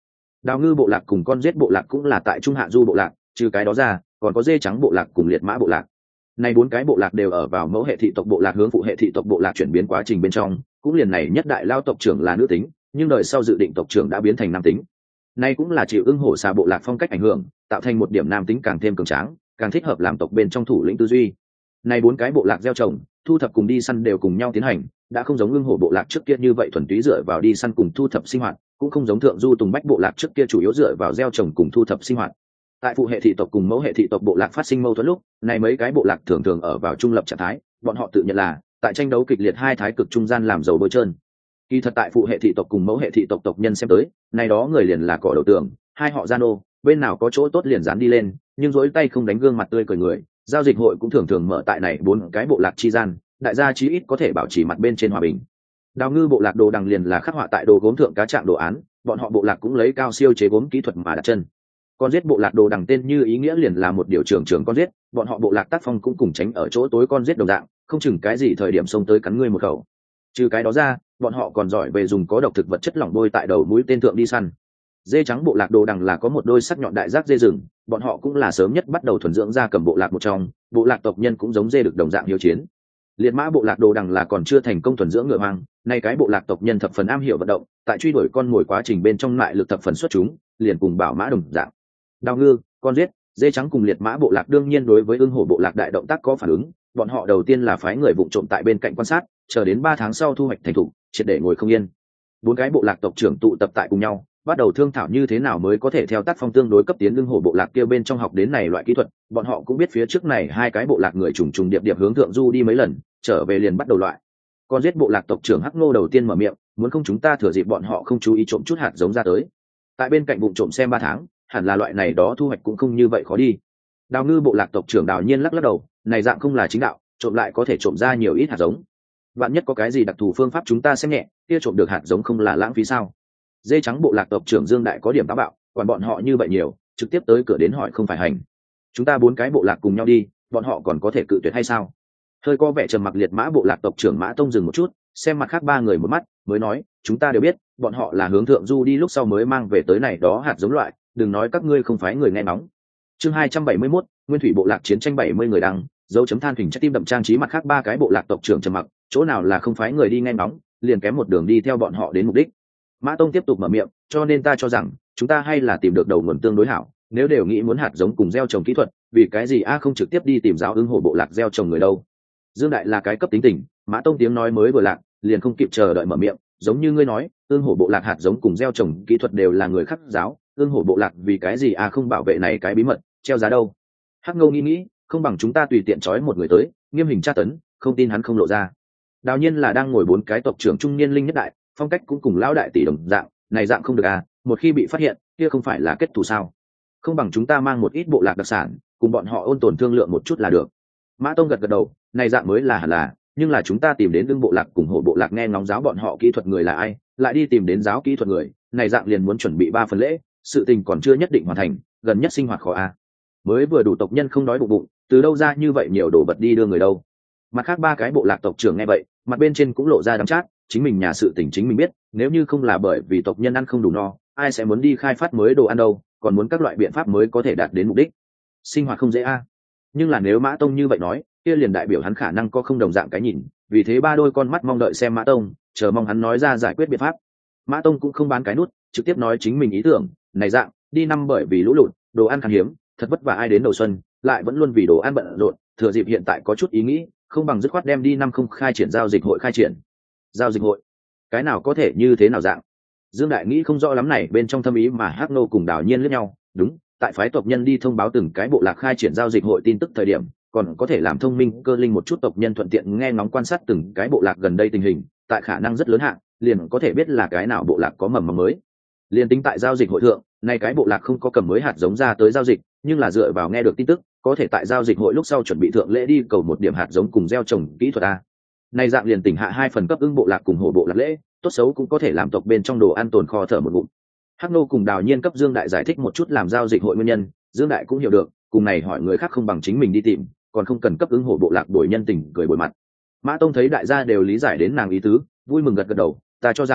Đào ngư bộ lạc cùng con giết bộ lạc cũng là tại trung hạ du bộ lạc, trừ cái đó ra còn có dê trắng bộ lạc cùng liệt mã bộ lạc. Này bốn cái bộ lạc đều ở vào mẫu hệ thị tộc bộ lạc hướng phụ hệ thị tộc bộ lạc chuyển biến quá trình bên trong, cũng liền này nhất đại lao tộc trưởng là nữ tính, nhưng đời sau dự định tộc trưởng đã biến thành nam tính. Này cũng là chịu ưng hổ xà bộ lạc phong cách ảnh hưởng, tạo thành một điểm nam tính càng thêm cường tráng, càng thích hợp làm tộc bên trong thủ lĩnh tư duy. Này bốn cái bộ lạc gieo trồng, thu thập cùng đi săn đều cùng nhau tiến hành, đã không giống ưng hổ bộ lạc trước kia như vậy thuần túy dựa vào đi săn cùng thu thập sinh hoạt, cũng không giống thượng du tùng bách bộ lạc trước kia chủ yếu dựa vào gieo trồng cùng thu thập sinh hoạt. Tại phụ hệ thị tộc cùng mẫu hệ thị tộc bộ lạc phát sinh mâu thuẫn lúc, này mấy cái bộ lạc thường thường ở vào trung lập trạng thái, bọn họ tự nhận là tại tranh đấu kịch liệt hai thái cực trung gian làm dầu bôi trơn. Kỳ thật tại phụ hệ thị tộc cùng mẫu hệ thị tộc tộc nhân xem tới, này đó người liền là cỏ đầu tường, hai họ gian ô, bên nào có chỗ tốt liền dán đi lên, nhưng dối tay không đánh gương mặt tươi cười người. Giao dịch hội cũng thường thường mở tại này bốn cái bộ lạc chi gian, đại gia chí ít có thể bảo trì mặt bên trên hòa bình. Đào ngư bộ lạc đồ đằng liền là khắc họa tại đồ gốm thượng cá trạng đồ án, bọn họ bộ lạc cũng lấy cao siêu chế gốm kỹ thuật mà đặt chân. Con giết bộ lạc đồ đằng tên như ý nghĩa liền là một điều trường con giết, bọn họ bộ lạc tác phong cũng cùng tránh ở chỗ tối con giết đồng dạng, không chừng cái gì thời điểm xông tới cắn ngươi một khẩu. Trừ cái đó ra, bọn họ còn giỏi về dùng có độc thực vật chất lỏng bôi tại đầu mũi tên thượng đi săn. Dê trắng bộ lạc đồ đằng là có một đôi sắc nhọn đại giác dê rừng, bọn họ cũng là sớm nhất bắt đầu thuần dưỡng ra cầm bộ lạc một trong, bộ lạc tộc nhân cũng giống dê được đồng dạng hiếu chiến. Liệt mã bộ lạc đồ đằng là còn chưa thành công thuần dưỡng ngựa hoang, nay cái bộ lạc tộc nhân thập phần am hiểu vận động, tại truy đuổi con mồi quá trình bên trong lại lực thập phần xuất chúng, liền cùng bảo mã đồng dạng. Đào ngư, con giết, dê trắng cùng liệt mã bộ lạc đương nhiên đối với ưng hổ bộ lạc đại động tác có phản ứng, bọn họ đầu tiên là phái người vụng trộm tại bên cạnh quan sát, chờ đến 3 tháng sau thu hoạch thành thủ, triệt để ngồi không yên. Bốn cái bộ lạc tộc trưởng tụ tập tại cùng nhau, bắt đầu thương thảo như thế nào mới có thể theo tác phong tương đối cấp tiến ưng hổ bộ lạc kia bên trong học đến này loại kỹ thuật. Bọn họ cũng biết phía trước này hai cái bộ lạc người trùng trùng điệp điệp hướng thượng du đi mấy lần, trở về liền bắt đầu loại. Con giết bộ lạc tộc trưởng Hắc Ngô đầu tiên mở miệng, muốn không chúng ta thừa dịp bọn họ không chú ý trộm chút hạt giống ra tới. Tại bên cạnh vụng trộm xem 3 tháng, hẳn là loại này đó thu hoạch cũng không như vậy khó đi. Đào ngư bộ lạc tộc trưởng Đào Nhiên lắc đầu, này dạng không là chính đạo, trộm lại có thể trộm ra nhiều ít hạt giống. Vạn nhất có cái gì đặc thù phương pháp chúng ta xem nhẹ, kia trộm được hạt giống không là lãng phí sao? Dê trắng bộ lạc tộc trưởng Dương Đại có điểm táo bạo, còn bọn họ như vậy nhiều, trực tiếp tới cửa đến hỏi không phải hành. Chúng ta 4 cái bộ lạc cùng nhau đi, bọn họ còn có thể cự tuyệt hay sao? Hơi có vẻ trầm mặc liệt mã bộ lạc tộc trưởng Mã Tông dừng một chút, xem mặt khác 3 người một mắt, mới nói, chúng ta đều biết, bọn họ là hướng thượng du đi lúc sau mới mang về tới này đó hạt giống loại, đừng nói các ngươi không phải người nghe nóng. Chương 271, Nguyên thủy bộ lạc chiến tranh 70 người đăng, dấu chấm than thỉnh trái tim đậm trang trí mặt khác 3 cái bộ lạc tộc trưởng trầm mặc, chỗ nào là không phải người đi nghe nóng, liền kém một đường đi theo bọn họ đến mục đích. Mã Tông tiếp tục mở miệng, cho nên ta cho rằng chúng ta hay là tìm được đầu nguồn tương đối hảo, nếu đều nghĩ muốn hạt giống cùng gieo trồng kỹ thuật, vì cái gì không trực tiếp đi tìm giáo ưng hổ bộ lạc gieo trồng người đâu? Dương Đại là cái cấp tính tình, Mã Tông tiếng nói mới vừa lạc, liền không kịp chờ đợi mở miệng, giống như ngươi nói, ưng hổ bộ lạc hạt giống cùng gieo trồng kỹ thuật đều là người khác giáo, ưng hổ bộ lạc vì cái gì không bảo vệ này cái bí mật, treo giá đâu? Hắc Ngô nghĩ, không bằng chúng ta tùy tiện trói một người tới, nghiêm hình tra tấn, không tin hắn không lộ ra. Đào Nhiên là đang ngồi 4 cái tộc trưởng trung niên linh nhất đại, phong cách cũng cùng lão đại tỷ đồng dạng, này dạng không được một khi bị phát hiện, kia không phải là kết thù sao? Không bằng chúng ta mang một ít bộ lạc đặc sản, cùng bọn họ ôn tồn thương lượng một chút là được. Mã Tông gật đầu, này dạng mới là hẳn là, nhưng là chúng ta tìm đến đương bộ lạc cùng hổ bộ lạc nghe ngóng giáo bọn họ kỹ thuật người là ai, lại đi tìm đến giáo kỹ thuật người, này dạng liền muốn chuẩn bị 3 phần lễ, sự tình còn chưa nhất định hoàn thành, gần nhất sinh hoạt khó mới vừa đủ tộc nhân không đói bụng, từ đâu ra như vậy nhiều đồ vật đi đưa người đâu? Mặt khác 3 cái bộ lạc tộc trưởng nghe vậy, mặt bên trên cũng lộ ra đắng chát, chính mình nhà sự tình chính mình biết, nếu như không là bởi vì tộc nhân ăn không đủ no, ai sẽ muốn đi khai phát mới đồ ăn đâu, còn muốn các loại biện pháp mới có thể đạt đến mục đích. Sinh hoạt không dễ nhưng là nếu Mã Tông như vậy nói, kia liền đại biểu hắn khả năng có không đồng dạng cái nhìn, vì thế 3 đôi con mắt mong đợi xem Mã Tông, chờ mong hắn nói ra giải quyết biện pháp. Mã Tông cũng không bán cái nút, trực tiếp nói chính mình ý tưởng, này dạng, đi năm bởi vì lũ lụt, đồ ăn khan hiếm, thật vất vả ai đến đầu xuân, lại vẫn luôn vì đồ ăn bận rộn, thừa dịp hiện tại có chút ý nghĩ, không bằng dứt khoát đem đi năm không khai triển giao dịch hội khai triển. Giao dịch hội, cái nào có thể như thế nào dạng? Dương Đại nghĩ không rõ lắm này bên trong thâm ý mà Hắc Nô cùng Đào Nhiên liếc nhau, đúng, tại phái tộc nhân đi thông báo từng cái bộ lạc khai triển giao dịch hội tin tức thời điểm, còn có thể làm thông minh cơ linh một chút tộc nhân thuận tiện nghe ngóng quan sát từng cái bộ lạc gần đây tình hình, tại khả năng rất lớn hạn, liền có thể biết là cái nào bộ lạc có mầm mầm mới. Liên tính tại giao dịch hội thượng, nay cái bộ lạc không có cầm mới hạt giống ra tới giao dịch, nhưng là dựa vào nghe được tin tức, có thể tại giao dịch hội lúc sau chuẩn bị thượng lễ đi cầu một điểm hạt giống cùng gieo trồng kỹ thuật Này dạng liền tỉnh hạ 2 phần cấp ưng bộ lạc cùng hổ bộ lạc lễ, tốt xấu cũng có thể làm tộc bên trong đồ ăn tồn kho thở một ngụm. Hắc Nô cùng Đào Nhiên cấp Dương Đại giải thích một chút làm giao dịch hội nguyên nhân, Dương Đại cũng hiểu được, cùng này hỏi người khác không bằng chính mình đi tìm, còn không cần cấp ứng hổ bộ lạc đổi nhân tình cười bồi mặt. Mã Tông thấy đại gia đều lý giải đến nàng ý tứ, vui mừng gật gật đầu, ta cho rằng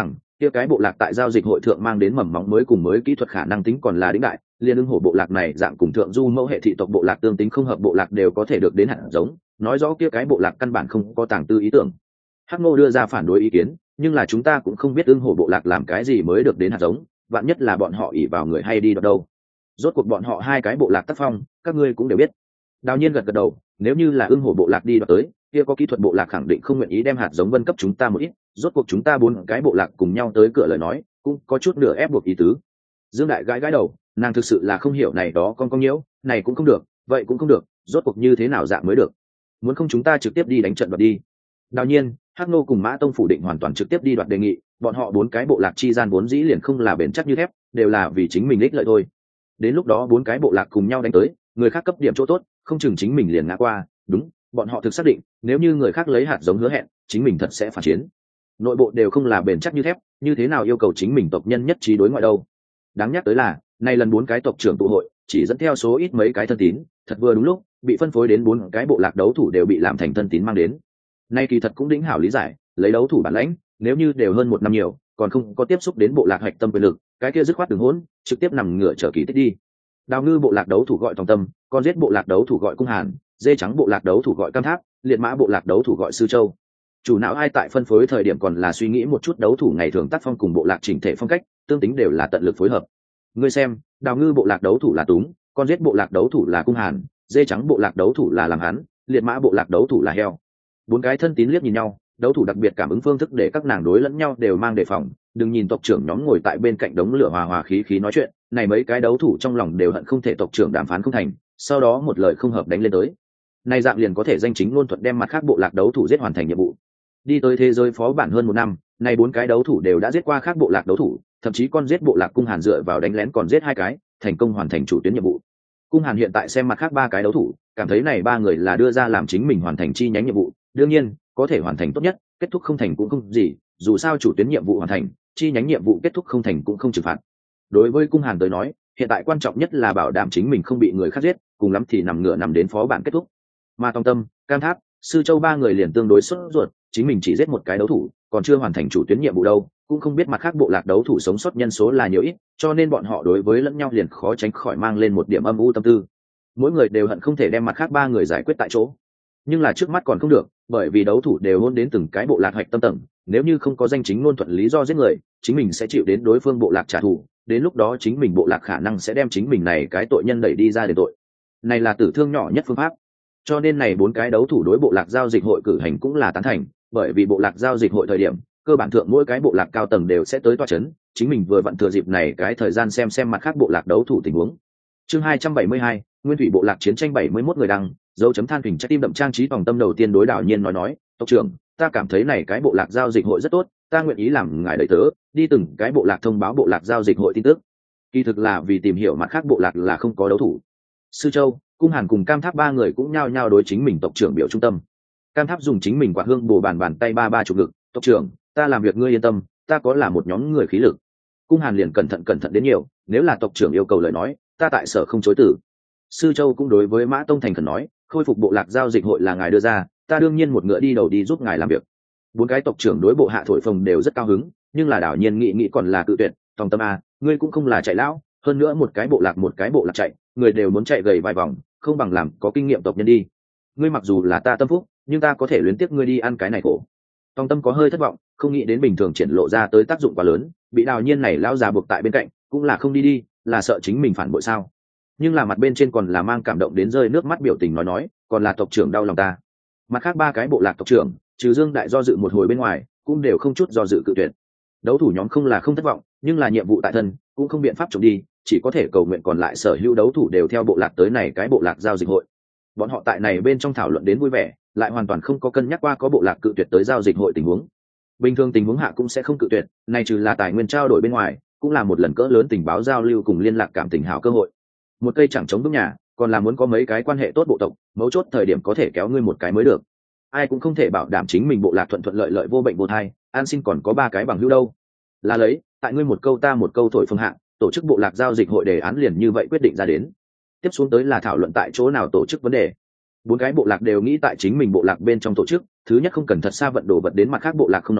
kia cái bộ lạc tại giao dịch hội thượng mang đến mầm móng mới cùng mới kỹ thuật khả năng tính còn là đĩnh đại, liên ưng hổ bộ lạc này dạng cùng thượng du mẫu hệ thị tộc bộ lạc tương tính không hợp bộ lạc đều có thể được đến hạt giống, nói rõ kia cái bộ lạc căn bản không có tàng tư ý tưởng. Hắc Ngô đưa ra phản đối ý kiến, nhưng là chúng ta cũng không biết ưng hổ bộ lạc làm cái gì mới được đến hạt giống, vạn nhất là bọn họ ỷ vào người hay đi đoạt đâu. Rốt cuộc bọn họ hai cái bộ lạc tác phong, các ngươi cũng đều biết. Đào Nhiên gật gật đầu, nếu như là ưng hổ bộ lạc đi đoạt tới, kia có kỹ thuật bộ lạc khẳng định không nguyện ý đem hạt giống vân cấp chúng ta một ít, rốt cuộc chúng ta bốn cái bộ lạc cùng nhau tới cửa lời nói, cũng có chút nửa ép buộc ý tứ. Dương Đại gãi đầu, nàng thực sự là không hiểu này đó con nhiễu, này cũng không được, vậy cũng không được, rốt cuộc như thế nào dạng mới được. Muốn không chúng ta trực tiếp đi đánh trận đoạt đi. Đào Nhiên, Hắc Nô cùng Mã Tông phủ định hoàn toàn trực tiếp đi đoạt đề nghị, bọn họ bốn cái bộ lạc chi gian vốn dĩ liền không là bền chắc như thép, đều là vì chính mình ích lợi thôi. Đến lúc đó bốn cái bộ lạc cùng nhau đánh tới, người khác cấp điểm chỗ tốt, không chừng chính mình liền ngã qua, đúng, bọn họ thực xác định, nếu như người khác lấy hạt giống hứa hẹn, chính mình thật sẽ phản chiến. Nội bộ đều không là bền chắc như thép, như thế nào yêu cầu chính mình tộc nhân nhất trí đối ngoại đâu. Đáng nhắc tới là, nay lần bốn cái tộc trưởng tụ hội, chỉ dẫn theo số ít mấy cái thân tín, thật vừa đúng lúc, bị phân phối đến bốn cái bộ lạc đấu thủ đều bị làm thành thân tín mang đến. Nay kỳ thật cũng đỉnh hảo lý giải, lấy đấu thủ bản lãnh, nếu như đều hơn một năm nhiều, còn không có tiếp xúc đến bộ lạc hạch tâm quyền lực, cái kia dứt khoát đừng hỗn, trực tiếp nằm ngửa chờ kỳ tích đi. Đào Ngư bộ lạc đấu thủ gọi Tòng Tâm, con giết bộ lạc đấu thủ gọi Cung Hàn, dê trắng bộ lạc đấu thủ gọi Cam Tháp, liệt mã bộ lạc đấu thủ gọi Sư Châu. Chủ não ai tại phân phối thời điểm còn là suy nghĩ một chút đấu thủ ngày thường tác phong cùng bộ lạc chỉnh thể phong cách, tương tính đều là tận lực phối hợp. Ngươi xem, Đào Ngư bộ lạc đấu thủ là Túng, con giết bộ lạc đấu thủ là Cung Hàn, dê trắng bộ lạc đấu thủ là Làm Hán, liệt mã bộ lạc đấu thủ là Heo. Bốn cái thân tín liếc nhìn nhau, đấu thủ đặc biệt cảm ứng phương thức để các nàng đối lẫn nhau đều mang đề phòng, đừng nhìn tộc trưởng nhóm ngồi tại bên cạnh đống lửa hòa hòa khí khí nói chuyện, này mấy cái đấu thủ trong lòng đều hận không thể tộc trưởng đàm phán không thành, sau đó một lời không hợp đánh lên tới. Này dạng liền có thể danh chính ngôn thuận đem mặt khác bộ lạc đấu thủ giết hoàn thành nhiệm vụ. Đi tới thế giới phó bản hơn một năm, này bốn cái đấu thủ đều đã giết qua khác bộ lạc đấu thủ, thậm chí con giết bộ lạc Cung Hàn dựa vào đánh lén còn giết hai cái, thành công hoàn thành chủ tuyến nhiệm vụ. Cung Hàn hiện tại xem mặt khác ba cái đấu thủ, cảm thấy này ba người là đưa ra làm chính mình hoàn thành chi nhánh nhiệm vụ, đương nhiên, có thể hoàn thành tốt nhất, kết thúc không thành cũng không gì, dù sao chủ tuyến nhiệm vụ hoàn thành, chi nhánh nhiệm vụ kết thúc không thành cũng không trừng phạt. Đối với Cung Hàn tới nói, hiện tại quan trọng nhất là bảo đảm chính mình không bị người khác giết, cùng lắm thì nằm ngửa nằm đến phó bản kết thúc. Mà Tòng Tâm, Cam Tháp, Sư Châu ba người liền tương đối sốt ruột, chính mình chỉ giết một cái đấu thủ, còn chưa hoàn thành chủ tuyến nhiệm vụ đâu, cũng không biết mặt khác bộ lạc đấu thủ sống sót nhân số là nhiều ít, cho nên bọn họ đối với lẫn nhau liền khó tránh khỏi mang lên một điểm âm u tâm tư. Mỗi người đều hận không thể đem mặt khác ba người giải quyết tại chỗ, nhưng là trước mắt còn không được, bởi vì đấu thủ đều hôn đến từng cái bộ lạc hạch tâm tầng, nếu như không có danh chính ngôn thuận lý do giết người, chính mình sẽ chịu đến đối phương bộ lạc trả thù, đến lúc đó chính mình bộ lạc khả năng sẽ đem chính mình này cái tội nhân đẩy đi ra đền tội. Này là tử thương nhỏ nhất phương pháp. Cho nên này bốn cái đấu thủ đối bộ lạc giao dịch hội cử hành cũng là tán thành, bởi vì bộ lạc giao dịch hội thời điểm, cơ bản thượng mỗi cái bộ lạc cao tầng đều sẽ tới tọa chấn, chính mình vừa vặn thừa dịp này cái thời gian xem mặt khác bộ lạc đấu thủ tình huống. Chương 272, Nguyên thủy bộ lạc chiến tranh 71 người đăng, dấu chấm than thỉnh trái tim đậm trang trí vòng tâm đầu tiên đối Đào Nhiên nói, tộc trưởng, ta cảm thấy này cái bộ lạc giao dịch hội rất tốt, ta nguyện ý làm ngài đợi tớ, đi từng cái bộ lạc thông báo bộ lạc giao dịch hội tin tức. Kỳ thực là vì tìm hiểu mặt khác bộ lạc là không có đấu thủ. Sư Châu, Cung Hàn cùng Cam Tháp ba người cũng nhao nhao đối chính mình tộc trưởng biểu trung tâm. Cam Tháp dùng chính mình quạt hương bồ bàn tay ba chục ngực, tộc trưởng, ta làm việc ngươi yên tâm, ta có là một nhóm người khí lực. Cung Hàn liền cẩn thận đến nhiều, nếu là tộc trưởng yêu cầu lời nói, ta tại sở không chối từ. Sư Châu cũng đối với Mã Tông thành khẩn nói, khôi phục bộ lạc giao dịch hội là ngài đưa ra, ta đương nhiên một ngựa đi đầu đi giúp ngài làm việc. Bốn cái tộc trưởng đối bộ hạ thổi phồng đều rất cao hứng, nhưng là Đào Nhiên nghĩ còn là cự tuyệt. Tòng Tâm a, ngươi cũng không là chạy lão, hơn nữa một cái bộ lạc chạy, người đều muốn chạy gầy vài vòng, không bằng làm có kinh nghiệm tộc nhân đi. Ngươi mặc dù là ta tâm phúc, nhưng ta có thể luyến tiếc ngươi đi ăn cái này khổ. Tòng Tâm có hơi thất vọng, không nghĩ đến bình thường triển lộ ra tới tác dụng quá lớn, bị Đào Nhiên này lão già buộc tại bên cạnh, cũng là không đi, là sợ chính mình phản bội sao? Nhưng là mặt bên trên còn là mang cảm động đến rơi nước mắt biểu tình nói, còn là tộc trưởng đau lòng ta. Mặt khác ba cái bộ lạc tộc trưởng, trừ Dương Đại do dự một hồi bên ngoài, cũng đều không chút do dự cự tuyệt. Đấu thủ nhóm không là không thất vọng, nhưng là nhiệm vụ tại thân, cũng không biện pháp trộm đi, chỉ có thể cầu nguyện còn lại sở hữu đấu thủ đều theo bộ lạc tới này cái bộ lạc giao dịch hội. Bọn họ tại này bên trong thảo luận đến vui vẻ, lại hoàn toàn không có cân nhắc qua có bộ lạc cự tuyệt tới giao dịch hội tình huống. Bình thường tình huống hạ cũng sẽ không cự tuyệt, này trừ là tài nguyên trao đổi bên ngoài, cũng là một lần cỡ lớn tình báo giao lưu cùng liên lạc cảm tình hảo cơ hội. Một cây chẳng chống bước nhà, còn là muốn có mấy cái quan hệ tốt bộ tộc, mấu chốt thời điểm có thể kéo ngươi một cái mới được. Ai cũng không thể bảo đảm chính mình bộ lạc thuận lợi vô bệnh vô thai, an xin còn có ba cái bằng hữu đâu. Là lấy, tại ngươi một câu ta một câu thổi phồng hạng, tổ chức bộ lạc giao dịch hội đề án liền như vậy quyết định ra đến. Tiếp xuống tới là thảo luận tại chỗ nào tổ chức vấn đề. Bốn cái bộ lạc đều nghĩ tại chính mình bộ lạc bên trong tổ chức, thứ nhất không cần thật xa vận đồ vật đến mặt khác bộ lạc không nói,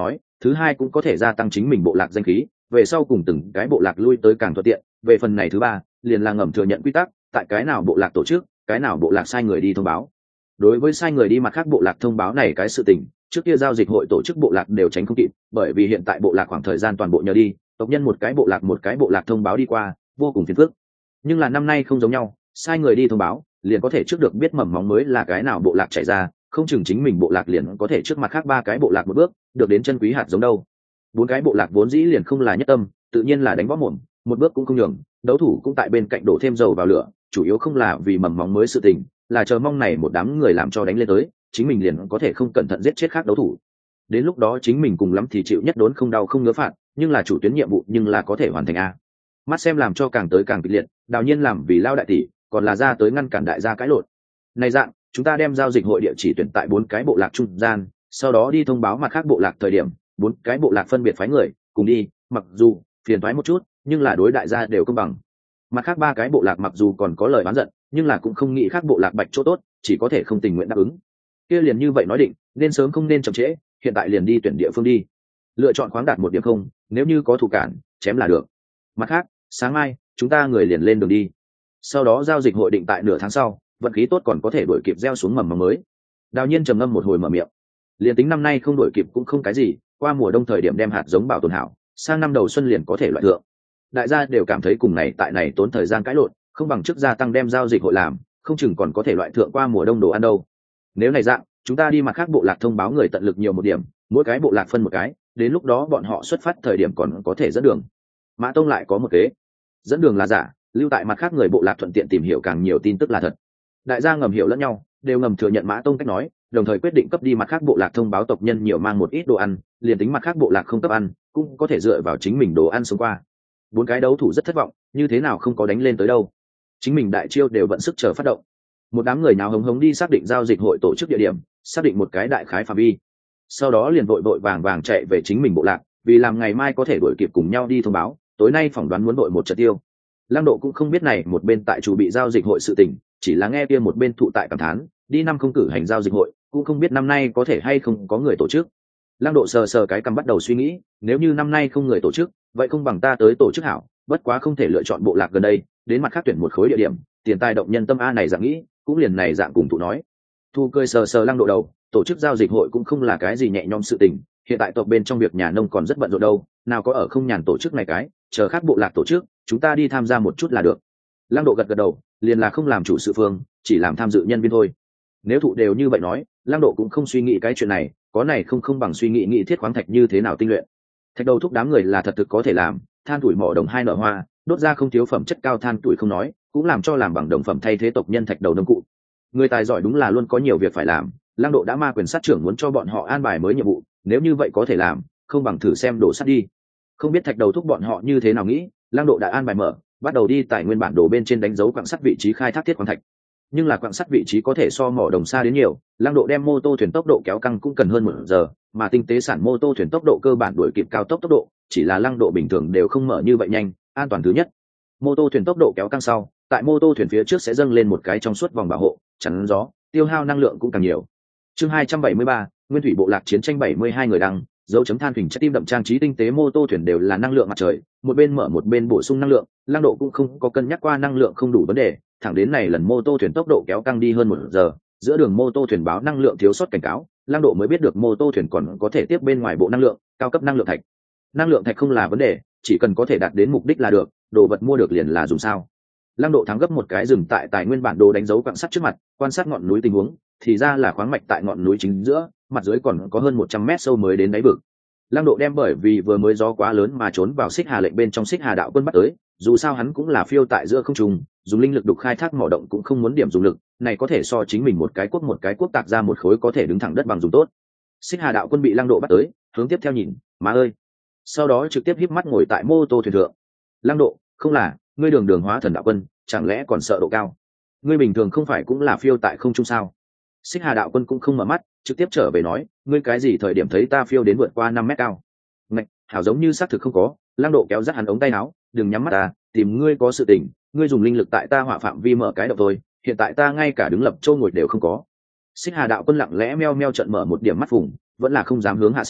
thứ hai cũng có thể gia tăng chính mình bộ lạc danh khí, về sau cùng từng cái bộ lạc lui tới càng thuận tiện. Về phần này thứ ba liền là ngầm thừa nhận quy tắc, tại cái nào bộ lạc tổ chức, cái nào bộ lạc sai người đi thông báo. Đối với sai người đi mặt khác bộ lạc thông báo này cái sự tình, trước kia giao dịch hội tổ chức bộ lạc đều tránh không kịp, bởi vì hiện tại bộ lạc khoảng thời gian toàn bộ nhờ đi tộc nhân một cái bộ lạc thông báo đi qua, vô cùng phiền phức. Nhưng là năm nay không giống nhau, sai người đi thông báo liền có thể trước được biết mầm móng mới là cái nào bộ lạc chạy ra, không chừng chính mình bộ lạc liền có thể trước mặt khác 3 cái bộ lạc một bước được đến chân quý hạt giống đâu. 4 cái bộ lạc vốn dĩ liền không là nhất tâm, tự nhiên là đánh võ mồm, một bước cũng không nhường, đấu thủ cũng tại bên cạnh đổ thêm dầu vào lửa, chủ yếu không là vì mầm móng mới sự tình, là chờ mong này một đám người làm cho đánh lên tới, chính mình liền có thể không cẩn thận giết chết khác đấu thủ. Đến lúc đó chính mình cùng lắm thì chịu nhất đốn không đau không ngứa phạt, nhưng là chủ tuyến nhiệm vụ nhưng là có thể hoàn thành a. Mắt xem làm cho càng tới càng kịch liệt, Đào Nhiên làm vì lao đại tỷ, còn là ra tới ngăn cản đại gia cãi lộn. Này dạng, chúng ta đem giao dịch hội địa chỉ tuyển tại 4 cái bộ lạc trung gian, sau đó đi thông báo mặt khác bộ lạc thời điểm, 4 cái bộ lạc phân biệt phái người cùng đi, mặc dù phiền toái một chút, nhưng là đối đại gia đều công bằng. Mặt khác 3 cái bộ lạc mặc dù còn có lời oán giận, nhưng là cũng không nghĩ khác bộ lạc bạch chỗ tốt, chỉ có thể không tình nguyện đáp ứng. Kia liền như vậy nói định, nên sớm không nên chậm trễ, hiện tại liền đi tuyển địa phương đi. Lựa chọn khoáng đạt 1 điểm không, nếu như có thủ cản, chém là được. Mặt khác, sáng mai chúng ta người liền lên đường đi. Sau đó giao dịch hội định tại nửa tháng sau, vận khí tốt còn có thể đuổi kịp gieo xuống mầm móng mới. Đào Nhiên trầm ngâm một hồi mở miệng. Liền tính năm nay không đuổi kịp cũng không cái gì, qua mùa đông thời điểm đem hạt giống bảo tồn hảo, sang năm đầu xuân liền có thể loại thượng. Đại gia đều cảm thấy cùng này tại này tốn thời gian cãi lộn, không bằng trước gia tăng đem giao dịch hội làm, không chừng còn có thể loại thượng qua mùa đông đồ ăn đâu. Nếu này dạng, chúng ta đi mặt khác bộ lạc thông báo người tận lực nhiều một điểm, mỗi cái bộ lạc phân một cái, đến lúc đó bọn họ xuất phát thời điểm còn có thể dẫn đường. Mã Tông lại có một kế, dẫn đường là giả, lưu tại mặt khác người bộ lạc thuận tiện tìm hiểu càng nhiều tin tức là thật. Đại gia ngầm hiểu lẫn nhau, đều ngầm thừa nhận Mã Tông cách nói, đồng thời quyết định cấp đi mặt khác bộ lạc thông báo tộc nhân nhiều mang một ít đồ ăn, liền tính mặt khác bộ lạc không cấp ăn, cũng có thể dựa vào chính mình đồ ăn sống qua. 4 cái đấu thủ rất thất vọng, như thế nào không có đánh lên tới đâu. Chính mình đại chiêu đều bận sức chờ phát động. Một đám người nào hống hống đi xác định giao dịch hội tổ chức địa điểm, xác định một cái đại khái phạm vi. Sau đó liền vội vội vàng vàng chạy về chính mình bộ lạc, vì làm ngày mai có thể đuổi kịp cùng nhau đi thông báo, tối nay phỏng đoán muốn đội một trận tiêu. Lăng Độ cũng không biết này một bên tại chủ bị giao dịch hội sự tình, chỉ là nghe kia một bên thụ tại cảm thán, đi năm không cử hành giao dịch hội, cũng không biết năm nay có thể hay không có người tổ chức. Lăng Độ sờ sờ cái cằm bắt đầu suy nghĩ, nếu như năm nay không người tổ chức, vậy không bằng ta tới tổ chức hảo, bất quá không thể lựa chọn bộ lạc gần đây, đến mặt khác tuyển một khối địa điểm, tiền tài động nhân tâm a này dạng nghĩ, cũng liền này dạng cùng thụ nói. Thu cười sờ sờ Lăng Độ đầu, tổ chức giao dịch hội cũng không là cái gì nhẹ nhõm sự tình, hiện tại tộc bên trong việc nhà nông còn rất bận rộn đâu, nào có ở không nhàn tổ chức này cái, chờ khác bộ lạc tổ chức, chúng ta đi tham gia một chút là được. Lăng Độ gật gật đầu, liền là không làm chủ sự phương, chỉ làm tham dự nhân viên thôi. Nếu thụ đều như vậy nói, Lăng Độ cũng không suy nghĩ cái chuyện này, có này không bằng suy nghĩ thiết khoáng thạch như thế nào tinh luyện. Thạch đầu thúc đám người là thật thực có thể làm, than tuổi mỏ đồng 2 nở hoa, đốt ra không thiếu phẩm chất cao than tuổi không nói, cũng làm cho làm bằng đồng phẩm thay thế tộc nhân thạch đầu nông cụ. Người tài giỏi đúng là luôn có nhiều việc phải làm, Lăng Độ đã ma quyền sát trưởng muốn cho bọn họ an bài mới nhiệm vụ, nếu như vậy có thể làm, không bằng thử xem đổ sắt đi. Không biết thạch đầu thúc bọn họ như thế nào nghĩ, Lăng Độ đã an bài mở, bắt đầu đi tại nguyên bản đồ bên trên đánh dấu quặng sắt vị trí khai thác thiết khoáng thạch. Nhưng là quặng sắt vị trí có thể so mỏ đồng xa đến nhiều, Lăng Độ đem mô tô thuyền tốc độ kéo căng cũng cần hơn 1 giờ, mà tinh tế sản mô tô thuyền tốc độ cơ bản đuổi kịp cao tốc độ, chỉ là Lăng Độ bình thường đều không mở như vậy nhanh, an toàn thứ nhất. Mô tô thuyền tốc độ kéo căng sau, tại mô tô thuyền phía trước sẽ dâng lên một cái trong suốt vòng bảo hộ, chắn gió, tiêu hao năng lượng cũng càng nhiều. Chương 273, Nguyên thủy bộ lạc chiến tranh 72 người đăng, dấu chấm than phình trái tim đậm trang trí tinh tế mô tô thuyền đều là năng lượng mặt trời, một bên mở một bên bổ sung năng lượng, Lăng Độ cũng không có cân nhắc qua năng lượng không đủ vấn đề, thẳng đến này lần mô tô thuyền tốc độ kéo căng đi hơn 1 giờ, giữa đường mô tô thuyền báo năng lượng thiếu sót cảnh cáo, Lăng Độ mới biết được mô tô thuyền còn có thể tiếp bên ngoài bộ năng lượng, cao cấp năng lượng thạch. Năng lượng thạch không là vấn đề, chỉ cần có thể đạt đến mục đích là được, đồ vật mua được liền là dùng sao. Lăng Độ thắng gấp một cái dừng tại tài nguyên bản đồ đánh dấu quặng sắt trước mặt, quan sát ngọn núi tình huống, thì ra là khoáng mạch tại ngọn núi chính giữa, mặt dưới còn có hơn 100 mét sâu mới đến đáy vực. Lăng Độ đem bởi vì vừa mới gió quá lớn mà trốn vào Xích Hà lệnh bên trong Xích Hà đạo quân bắt tới, dù sao hắn cũng là phiêu tại giữa không trung, dùng linh lực đục khai thác mỏ động cũng không muốn điểm dùng lực, này có thể so chính mình một cái quốc tạc ra một khối có thể đứng thẳng đất bằng dùng tốt. Xích Hà đạo quân bị Lăng Độ bắt tới, hướng tiếp theo nhìn, má ơi. Sau đó trực tiếp híp mắt ngồi tại mô tô thuyền thượng. Lăng Độ, không là, ngươi đường hóa thần đạo quân, chẳng lẽ còn sợ độ cao? Ngươi bình thường không phải cũng là phiêu tại không trung sao? Xích Hà đạo quân cũng không mở mắt, trực tiếp trở về nói, ngươi cái gì thời điểm thấy ta phiêu đến vượt qua 5 mét cao? Ngạch, hảo giống như xác thực không có. Lăng Độ kéo dắt hắn ống tay áo, đừng nhắm mắt ta, tìm ngươi có sự tình, ngươi dùng linh lực tại ta hỏa phạm vi mở cái động thôi, hiện tại ta ngay cả đứng lập châu ngồi đều không có. Xích Hà đạo quân lặng lẽ meo meo trận mở một điểm mắt vùng, vẫn là không dám hướng hạ xem,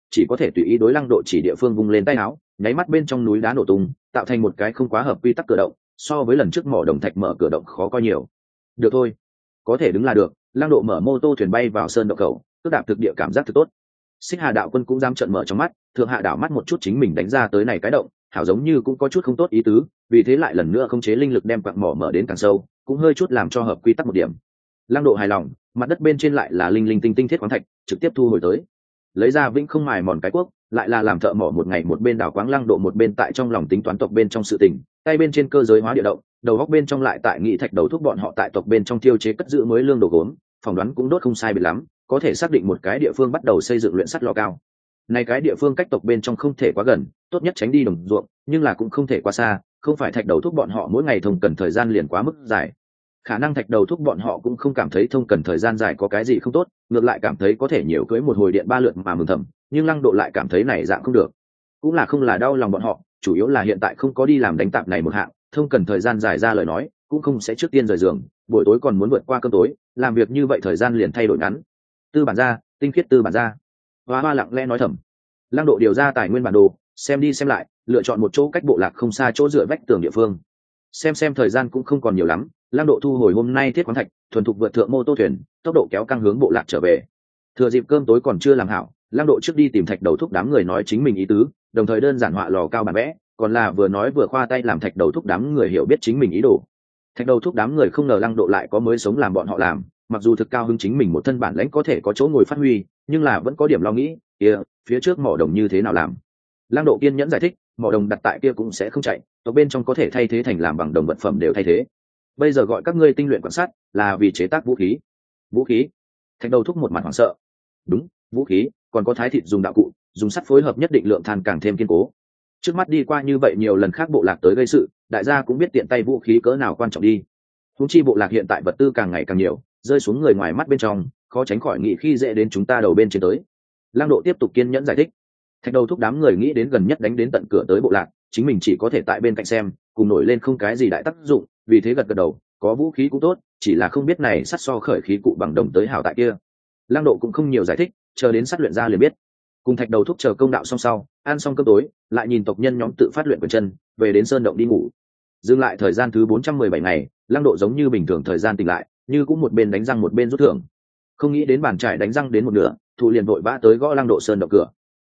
chỉ có thể tùy ý đối Lăng Độ chỉ địa phương vung lên tay áo, nháy mắt bên trong núi đá nổ tung, tạo thành một cái không quá hợp quy tắc cửa động, so với lần trước mỏ đồng thạch mở cửa động khó coi nhiều. Được thôi, có thể đứng là được. Lăng Độ mở mô tô thuyền bay vào sơn động cầu, tức đạp thực địa cảm giác thật tốt. Xích Hà đạo quân cũng dám trợn mở trong mắt, thượng hạ đảo mắt một chút chính mình đánh ra tới này cái động, hảo giống như cũng có chút không tốt ý tứ, vì thế lại lần nữa khống chế linh lực đem quặng mỏ mở đến càng sâu, cũng hơi chút làm cho hợp quy tắc một điểm. Lăng Độ hài lòng, mặt đất bên trên lại là linh linh tinh tinh thiết khoáng thạch, trực tiếp thu hồi tới. Lấy ra vĩnh không mài mòn cái cuốc, lại là làm thợ mỏ một ngày một bên đảo quáng. Lăng Độ một bên tại trong lòng tính toán tộc bên trong sự tình, tay bên trên cơ giới hóa địa động, đầu góc bên trong lại tại nghị thạch đầu thúc bọn họ tại tộc bên trong tiêu chế cất giữ mới lương đồ gốm, phỏng đoán cũng đốt không sai biệt lắm, có thể xác định một cái địa phương bắt đầu xây dựng luyện sắt lò cao. Này cái địa phương cách tộc bên trong không thể quá gần, tốt nhất tránh đi đồng ruộng, nhưng là cũng không thể quá xa, không phải thạch đầu thúc bọn họ mỗi ngày thông cần thời gian liền quá mức dài. Khả năng thạch đầu thúc bọn họ cũng không cảm thấy thông cần thời gian dài có cái gì không tốt, ngược lại cảm thấy có thể nhiều cưới một hồi điện 3 lượt mà mừng thầm, nhưng Lăng Độ lại cảm thấy này dạng không được. Cũng là không là đau lòng bọn họ, chủ yếu là hiện tại không có đi làm đánh tạp này một hạng, thông cần thời gian dài ra lời nói, cũng không sẽ trước tiên rời giường, buổi tối còn muốn vượt qua cơm tối, làm việc như vậy thời gian liền thay đổi ngắn. Tư bản gia, tinh khiết tư bản gia. Hoa Hoa lặng lẽ nói thầm. Lăng Độ điều ra tài nguyên bản đồ, xem đi xem lại, lựa chọn một chỗ cách bộ lạc không xa chỗ dựa vách tường địa phương. Xem thời gian cũng không còn nhiều lắm, Lăng Độ thu hồi hôm nay thiết khoáng thạch, thuần thục vượt thượng mô tô thuyền, tốc độ kéo căng hướng bộ lạc trở về. Thừa dịp cơm tối còn chưa làm hảo, Lăng Độ trước đi tìm thạch đầu thúc đám người nói chính mình ý tứ, đồng thời đơn giản họa lò cao bản vẽ, còn là vừa nói vừa khoa tay làm thạch đầu thúc đám người hiểu biết chính mình ý đồ. Thạch đầu thúc đám người không ngờ Lăng Độ lại có mới sống làm bọn họ làm, mặc dù thực cao hứng chính mình một thân bản lãnh có thể có chỗ ngồi phát huy, nhưng là vẫn có điểm lo nghĩ, phía trước mỏ đồng như thế nào làm. Lăng Độ kiên nhẫn giải thích, mỏ đồng đặt tại kia cũng sẽ không chạy, tộc bên trong có thể thay thế thành làm bằng đồng vật phẩm đều thay thế. Bây giờ gọi các ngươi tinh luyện quan sát là vì chế tác vũ khí. Vũ khí? Thạch đầu thúc một mặt hoảng sợ. Đúng, vũ khí, còn có thái thịt dùng đạo cụ, dùng sắt phối hợp nhất định lượng than càng thêm kiên cố. Trước mắt đi qua như vậy nhiều lần khác bộ lạc tới gây sự, đại gia cũng biết tiện tay vũ khí cỡ nào quan trọng đi. Huống chi bộ lạc hiện tại vật tư càng ngày càng nhiều, rơi xuống người ngoài mắt bên trong, khó tránh khỏi nghĩ khi dễ đến chúng ta đầu bên trên tới. Lăng Độ tiếp tục kiên nhẫn giải thích. Thạch đầu thúc đám người nghĩ đến gần nhất đánh đến tận cửa tới bộ lạc, chính mình chỉ có thể tại bên cạnh xem, cùng nổi lên không cái gì đại tác dụng, vì thế gật gật đầu, có vũ khí cũng tốt, chỉ là không biết này sắt so khởi khí cụ bằng đồng tới hảo tại kia. Lăng Độ cũng không nhiều giải thích, chờ đến sắt luyện ra liền biết. Cùng thạch đầu thúc chờ công đạo xong sau, ăn xong cơm tối, lại nhìn tộc nhân nhóm tự phát luyện quyền chân, về đến sơn động đi ngủ. Dừng lại thời gian thứ 417 ngày, Lăng Độ giống như bình thường thời gian tỉnh lại, như cũng một bên đánh răng một bên rút thưởng. Không nghĩ đến bàn trải đánh răng đến một nửa, Thụ liền vội vã tới gõ Lăng Độ sơn động cửa.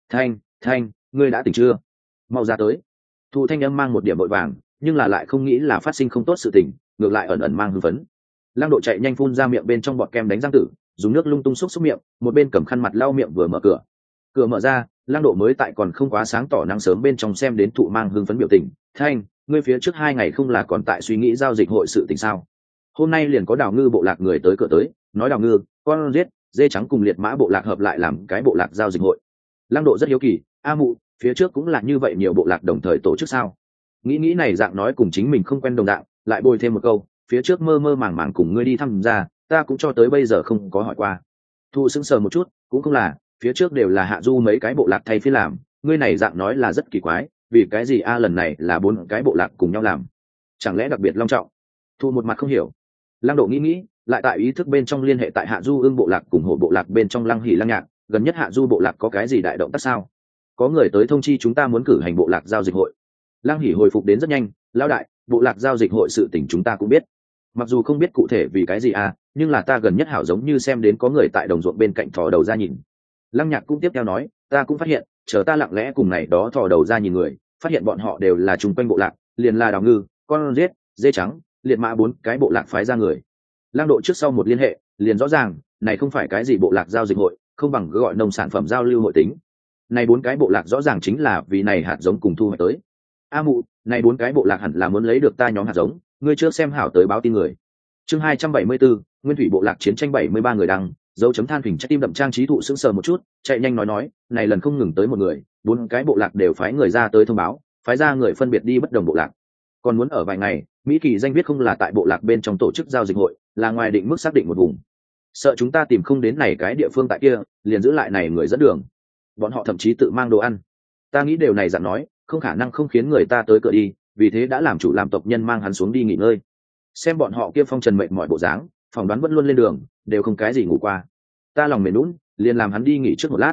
Thanh, ngươi đã tỉnh chưa? Mau ra tới. Thụ thanh âm mang một điểm vội vàng, nhưng là lại không nghĩ là phát sinh không tốt sự tình, ngược lại ẩn ẩn mang hưng phấn. Lăng Độ chạy nhanh phun ra miệng bên trong bọt kem đánh răng tử, dùng nước lung tung xúc miệng, một bên cầm khăn mặt lau miệng vừa mở cửa. Cửa mở ra, Lăng Độ mới tại còn không quá sáng tỏ nắng sớm bên trong xem đến Thụ mang hưng phấn biểu tình. Thanh, ngươi phía trước 2 ngày không là còn tại suy nghĩ giao dịch hội sự tình sao? Hôm nay liền có Đào Ngư bộ lạc người tới cửa tới, nói Đào Ngư, con giết, dê trắng cùng liệt mã bộ lạc hợp lại làm cái bộ lạc giao dịch hội. Lăng Độ rất hiếu kỳ, a mụ, phía trước cũng là như vậy nhiều bộ lạc đồng thời tổ chức sao? Nghĩ này dạng nói cùng chính mình không quen đồng đạo, lại bồi thêm một câu, phía trước mơ mơ màng màng cùng ngươi đi thăm ra, ta cũng cho tới bây giờ không có hỏi qua. Thu sững sờ một chút, cũng không là, phía trước đều là hạ du mấy cái bộ lạc thay phiên làm, ngươi này dạng nói là rất kỳ quái, vì cái gì lần này là 4 cái bộ lạc cùng nhau làm, chẳng lẽ đặc biệt long trọng? Thu một mặt không hiểu. Lăng Độ nghĩ, lại tại ý thức bên trong liên hệ tại hạ du ương bộ lạc cùng hộ bộ lạc bên trong Lăng Hỉ Lăng Nhạc, gần nhất hạ du bộ lạc có cái gì đại động tác sao? Có người tới thông chi chúng ta muốn cử hành bộ lạc giao dịch hội. Lăng Hỉ hồi phục đến rất nhanh, lão đại, bộ lạc giao dịch hội sự tình chúng ta cũng biết, mặc dù không biết cụ thể vì cái gì nhưng là ta gần nhất hảo giống như xem đến có người tại đồng ruộng bên cạnh thò đầu ra nhìn. Lăng Nhạc cũng tiếp theo nói, ta cũng phát hiện, chờ ta lặng lẽ cùng này đó thò đầu ra nhìn người, phát hiện bọn họ đều là chung quanh bộ lạc, liền là Đào Ngư, con giết, dê trắng, liệt mã 4 cái bộ lạc phái ra người. Lăng Độ trước sau một liên hệ, liền rõ ràng, này không phải cái gì bộ lạc giao dịch hội, không bằng cứ gọi nông sản phẩm giao lưu hội tính. Này 4 cái bộ lạc rõ ràng chính là vì này hạt giống cùng thu hoạch tới. A mụ, này 4 cái bộ lạc hẳn là muốn lấy được ta nhóm hạt giống, ngươi trước xem hảo tới báo tin người. Chương 274, Nguyên thủy bộ lạc chiến tranh 73 người đăng, dấu chấm than phình trái tim đậm trang trí thụ sững sờ một chút, chạy nhanh nói, này lần không ngừng tới một người, 4 cái bộ lạc đều phái người ra tới thông báo, phái ra người phân biệt đi bất đồng bộ lạc. Còn muốn ở vài ngày, Mỹ Kỳ danh viết không là tại bộ lạc bên trong tổ chức giao dịch hội, là ngoài định mức xác định một vùng. Sợ chúng ta tìm không đến này cái địa phương tại kia, liền giữ lại này người dẫn đường. Bọn họ thậm chí tự mang đồ ăn. Ta nghĩ điều này dặn nói, không khả năng không khiến người ta tới cửa đi, vì thế đã làm chủ làm tộc nhân mang hắn xuống đi nghỉ ngơi. Xem bọn họ kia phong trần mệt mỏi bộ dáng, phỏng đoán vẫn luôn lên đường, đều không cái gì ngủ qua. Ta lòng mệt nũng, liền làm hắn đi nghỉ trước một lát.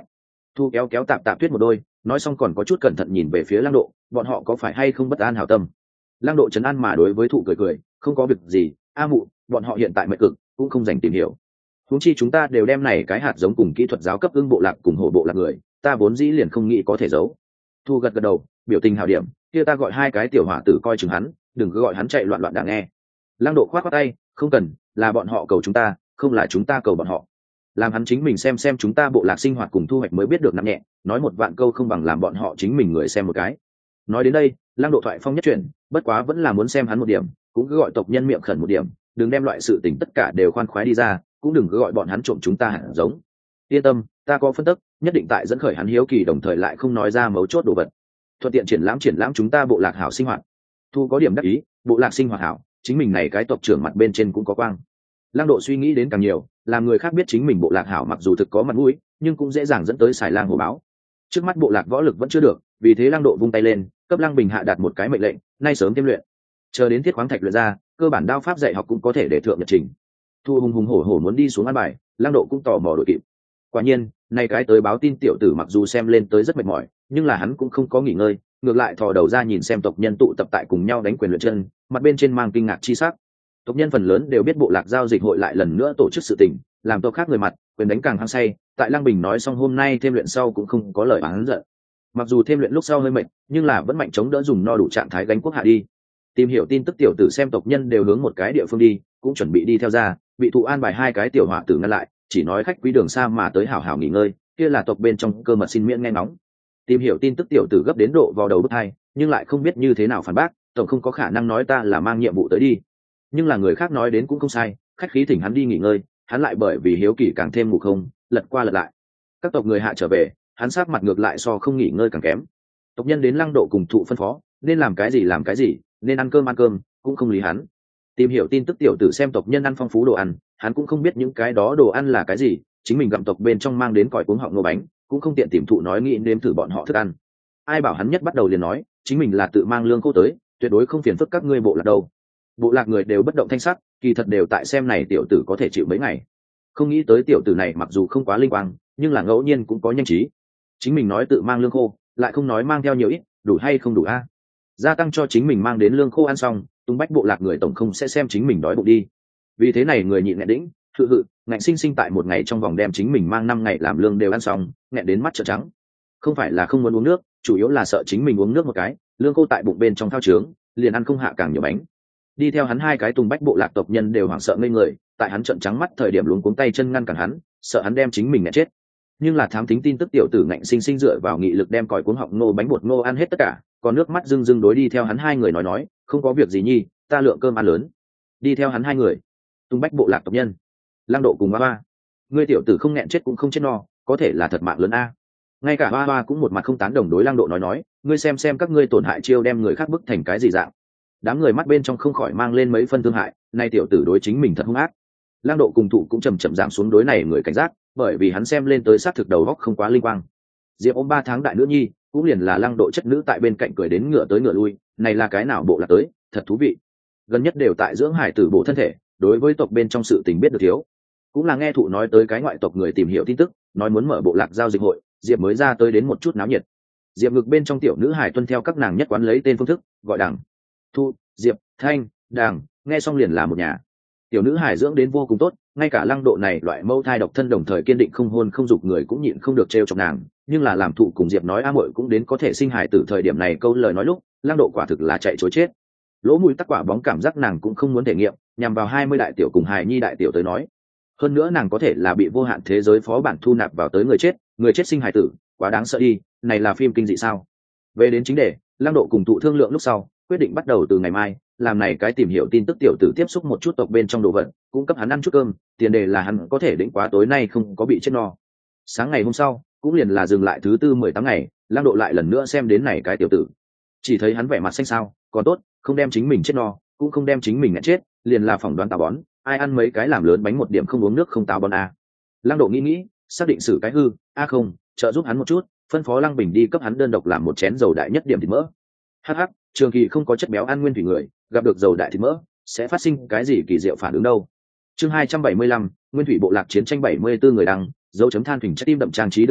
Thu kéo kéo tạp tạp tuyết một đôi, nói xong còn có chút cẩn thận nhìn về phía Lăng Độ, bọn họ có phải hay không bất an hảo tâm. Lăng Độ trấn an mà đối với Thụ cười cười, không có việc gì, a mụ, bọn họ hiện tại mệt cực, cũng không dành tìm hiểu. Huống chi chúng ta đều đem này cái hạt giống cùng kỹ thuật giáo cấp ưng bộ lạc cùng hổ bộ lạc người, ta vốn dĩ liền không nghĩ có thể giấu. Thu gật gật đầu, biểu tình hảo điểm, kia ta gọi hai cái tiểu hỏa tử coi chừng hắn, đừng cứ gọi hắn chạy loạn loạn đã nghe. Lăng Độ khoát khoát tay, không cần, là bọn họ cầu chúng ta, không là chúng ta cầu bọn họ. Làm hắn chính mình xem chúng ta bộ lạc sinh hoạt cùng thu hoạch mới biết được nặng nhẹ, nói một vạn câu không bằng làm bọn họ chính mình người xem một cái. Nói đến đây, Lăng Độ thoại phong nhất chuyển, bất quá vẫn là muốn xem hắn một điểm, cũng cứ gọi tộc nhân miệng khẩn một điểm, đừng đem loại sự tình tất cả đều khoan khoái đi ra, cũng đừng cứ gọi bọn hắn trộm chúng ta hẳn giống. Yên tâm, ta có phân tích, nhất định tại dẫn khởi hắn hiếu kỳ đồng thời lại không nói ra mấu chốt đồ vật. Thuận tiện triển lãm chúng ta bộ lạc hảo sinh hoạt. Thu có điểm đắc ý, bộ lạc sinh hoạt hảo, chính mình này cái tộc trưởng mặt bên trên cũng có quang. Lăng Độ suy nghĩ đến càng nhiều, làm người khác biết chính mình bộ lạc hảo mặc dù thực có mặt mũi, nhưng cũng dễ dàng dẫn tới xài lang hổ báo. Trước mắt bộ lạc võ lực vẫn chưa được, vì thế Lăng Độ vung tay lên, cấp Lăng Bình hạ đạt một cái mệnh lệnh, nay sớm tiêm luyện. Chờ đến thiết khoáng thạch luyện ra, cơ bản đao pháp dạy học cũng có thể để thượng nhật trình. Thu hùng hùng hổ hổ muốn đi xuống ăn bài, Lăng Độ cũng tò mò đội kịp. Quả nhiên, nay cái tới báo tin tiểu tử mặc dù xem lên tới rất mệt mỏi, nhưng là hắn cũng không có nghỉ ngơi, ngược lại thò đầu ra nhìn xem tộc nhân tụ tập tại cùng nhau đánh quyền luyện chân, mặt bên trên mang kinh ngạc chi sắc. Tộc nhân phần lớn đều biết bộ lạc giao dịch hội lại lần nữa tổ chức sự tình, làm tộc khác người mặt quyền đánh càng hăng say. Tại Lăng Bình nói xong hôm nay thêm luyện sau cũng không có lời oán giận, mặc dù thêm luyện lúc sau hơi mệt, nhưng là vẫn mạnh chống đỡ dùng no đủ trạng thái gánh quốc hạ đi. Tìm hiểu tin tức tiểu tử xem tộc nhân đều hướng một cái địa phương đi, cũng chuẩn bị đi theo ra, bị Thụ an bài hai cái tiểu hỏa tử ngăn lại, chỉ nói khách quý đường xa mà tới hảo hảo nghỉ ngơi, kia là tộc bên trong cơ mật xin miễn nghe ngóng. Tìm hiểu tin tức tiểu tử gấp đến độ vào đầu bứt hai, nhưng lại không biết như thế nào phản bác, tổng không có khả năng nói ta là mang nhiệm vụ tới đi. Nhưng là người khác nói đến cũng không sai, khách khí thỉnh hắn đi nghỉ ngơi, hắn lại bởi vì hiếu kỳ càng thêm ngủ không, lật qua lật lại. Các tộc người hạ trở về, hắn sát mặt ngược lại so không nghỉ ngơi càng kém. Tộc nhân đến Lăng Độ cùng Thụ phân phó, nên làm cái gì, nên ăn cơm, cũng không lý hắn. Tìm hiểu tin tức tiểu tử xem tộc nhân ăn phong phú đồ ăn, hắn cũng không biết những cái đó đồ ăn là cái gì, chính mình gặm tộc bên trong mang đến còi cuống họng nô bánh, cũng không tiện tìm Thụ nói nghĩ nếm thử bọn họ thức ăn. Ai bảo hắn nhất bắt đầu liền nói, chính mình là tự mang lương khô tới, tuyệt đối không phiền phức các ngươi bộ lạc đâu. Bộ lạc người đều bất động thanh sắc, kỳ thật đều tại xem này tiểu tử có thể chịu mấy ngày. Không nghĩ tới tiểu tử này mặc dù không quá linh quang, nhưng là ngẫu nhiên cũng có nhanh trí. Chính mình nói tự mang lương khô, lại không nói mang theo nhiều ít, đủ hay không đủ a? Gia tăng cho chính mình mang đến lương khô ăn xong, tung bách bộ lạc người tổng không sẽ xem chính mình đói bụng đi. Vì thế này người nhịn nghẹn đĩnh, ngạnh sinh sinh tại một ngày trong vòng đem chính mình mang 5 ngày làm lương đều ăn xong, nghẹn đến mắt trợn trắng. Không phải là không muốn uống nước, chủ yếu là sợ chính mình uống nước một cái, lương khô tại bụng bên trong thao trướng, liền ăn không hạ càng nhiều bánh. Đi theo hắn hai cái tung bách bộ lạc tộc nhân đều hoảng sợ ngây người, tại hắn trợn trắng mắt thời điểm luống cuống tay chân ngăn cản hắn, sợ hắn đem chính mình nghẹn chết. Nhưng là thám tính tin tức tiểu tử ngạnh sinh sinh dựa vào nghị lực đem còi cuống họng nô bánh bột ngô ăn hết tất cả, còn nước mắt rưng rưng đối đi theo hắn hai người nói không có việc gì nhi, ta lượng cơm ăn lớn. Đi theo hắn hai người, tung bách bộ lạc tộc nhân, Lăng Độ cùng Hoa, ngươi tiểu tử không nghẹn chết cũng không chết no, có thể là thật mạng lớn a. Ngay cả Hoa cũng một mặt không tán đồng đối Lăng Độ nói, ngươi xem các ngươi tổn hại chiêu đem người khác bức thành cái gì dạng. Đám người mắt bên trong không khỏi mang lên mấy phân thương hại, nay tiểu tử đối chính mình thật hung ác. Lăng Độ cùng Thụ cũng chậm giảm xuống đối này người cảnh giác, bởi vì hắn xem lên tới xác thực đầu góc không quá linh quang. Diệp ôm 3 tháng đại nữ nhi, cũng liền là Lăng Độ chất nữ tại bên cạnh cười đến ngựa tới ngựa lui, này là cái nào bộ lạc tới, thật thú vị. Gần nhất đều tại dưỡng hải tử bổ thân thể, đối với tộc bên trong sự tình biết được thiếu. Cũng là nghe Thụ nói tới cái ngoại tộc người tìm hiểu tin tức, nói muốn mở bộ lạc giao dịch hội, Diệp mới ra tới đến một chút náo nhiệt. Diệp ngực bên trong tiểu nữ hải tuân theo các nàng nhất quán lấy tên phương thức, gọi Đằng, Thu, Diệp, Thanh, Đằng, nghe xong liền là một nhà. Tiểu nữ hải dưỡng đến vô cùng tốt, ngay cả Lăng Độ này loại mâu thai độc thân đồng thời kiên định không hôn không dục người cũng nhịn không được trêu chọc nàng, nhưng là làm Thụ cùng Diệp nói a muội cũng đến có thể sinh hải tử thời điểm này câu lời nói lúc, Lăng Độ quả thực là chạy chối chết. Lỗ mũi tắc quả bóng cảm giác nàng cũng không muốn thể nghiệm, nhằm vào 20 đại tiểu cùng hài nhi đại tiểu tới nói. Hơn nữa nàng có thể là bị vô hạn thế giới phó bản thu nạp vào tới người chết sinh hải tử, quá đáng sợ đi, này là phim kinh dị sao? Về đến chính đề, Lăng Độ cùng Thụ thương lượng lúc sau, quyết định bắt đầu từ ngày mai, làm này cái tìm hiểu tin tức tiểu tử tiếp xúc một chút tộc bên trong đồ vật, cung cấp hắn ăn chút cơm, tiền đề là hắn có thể đỉnh quá tối nay không có bị chết no. Sáng ngày hôm sau, cũng liền là dừng lại thứ tư 18 ngày, Lăng Độ lại lần nữa xem đến này cái tiểu tử. Chỉ thấy hắn vẻ mặt xanh xao, còn tốt, không đem chính mình chết no, cũng không đem chính mình ngã chết, liền là phỏng đoán táo bón, ai ăn mấy cái làm lớn bánh một điểm không uống nước không táo bón a. Lăng Độ nghĩ, xác định xử cái hư, không, trợ giúp hắn một chút, phân phó Lăng Bình đi cấp hắn đơn độc làm một chén dầu đại nhất điểm thịt mỡ. Hắc, trường kỳ không có chất béo ăn nguyên thủy người, gặp được dầu đại thịt mỡ, sẽ phát sinh cái gì kỳ diệu phản ứng đâu. Chương 275, nguyên thủy bộ lạc chiến tranh 74 người đăng, dấu chấm than thỉnh trái tim đậm trang trí đương nhiên,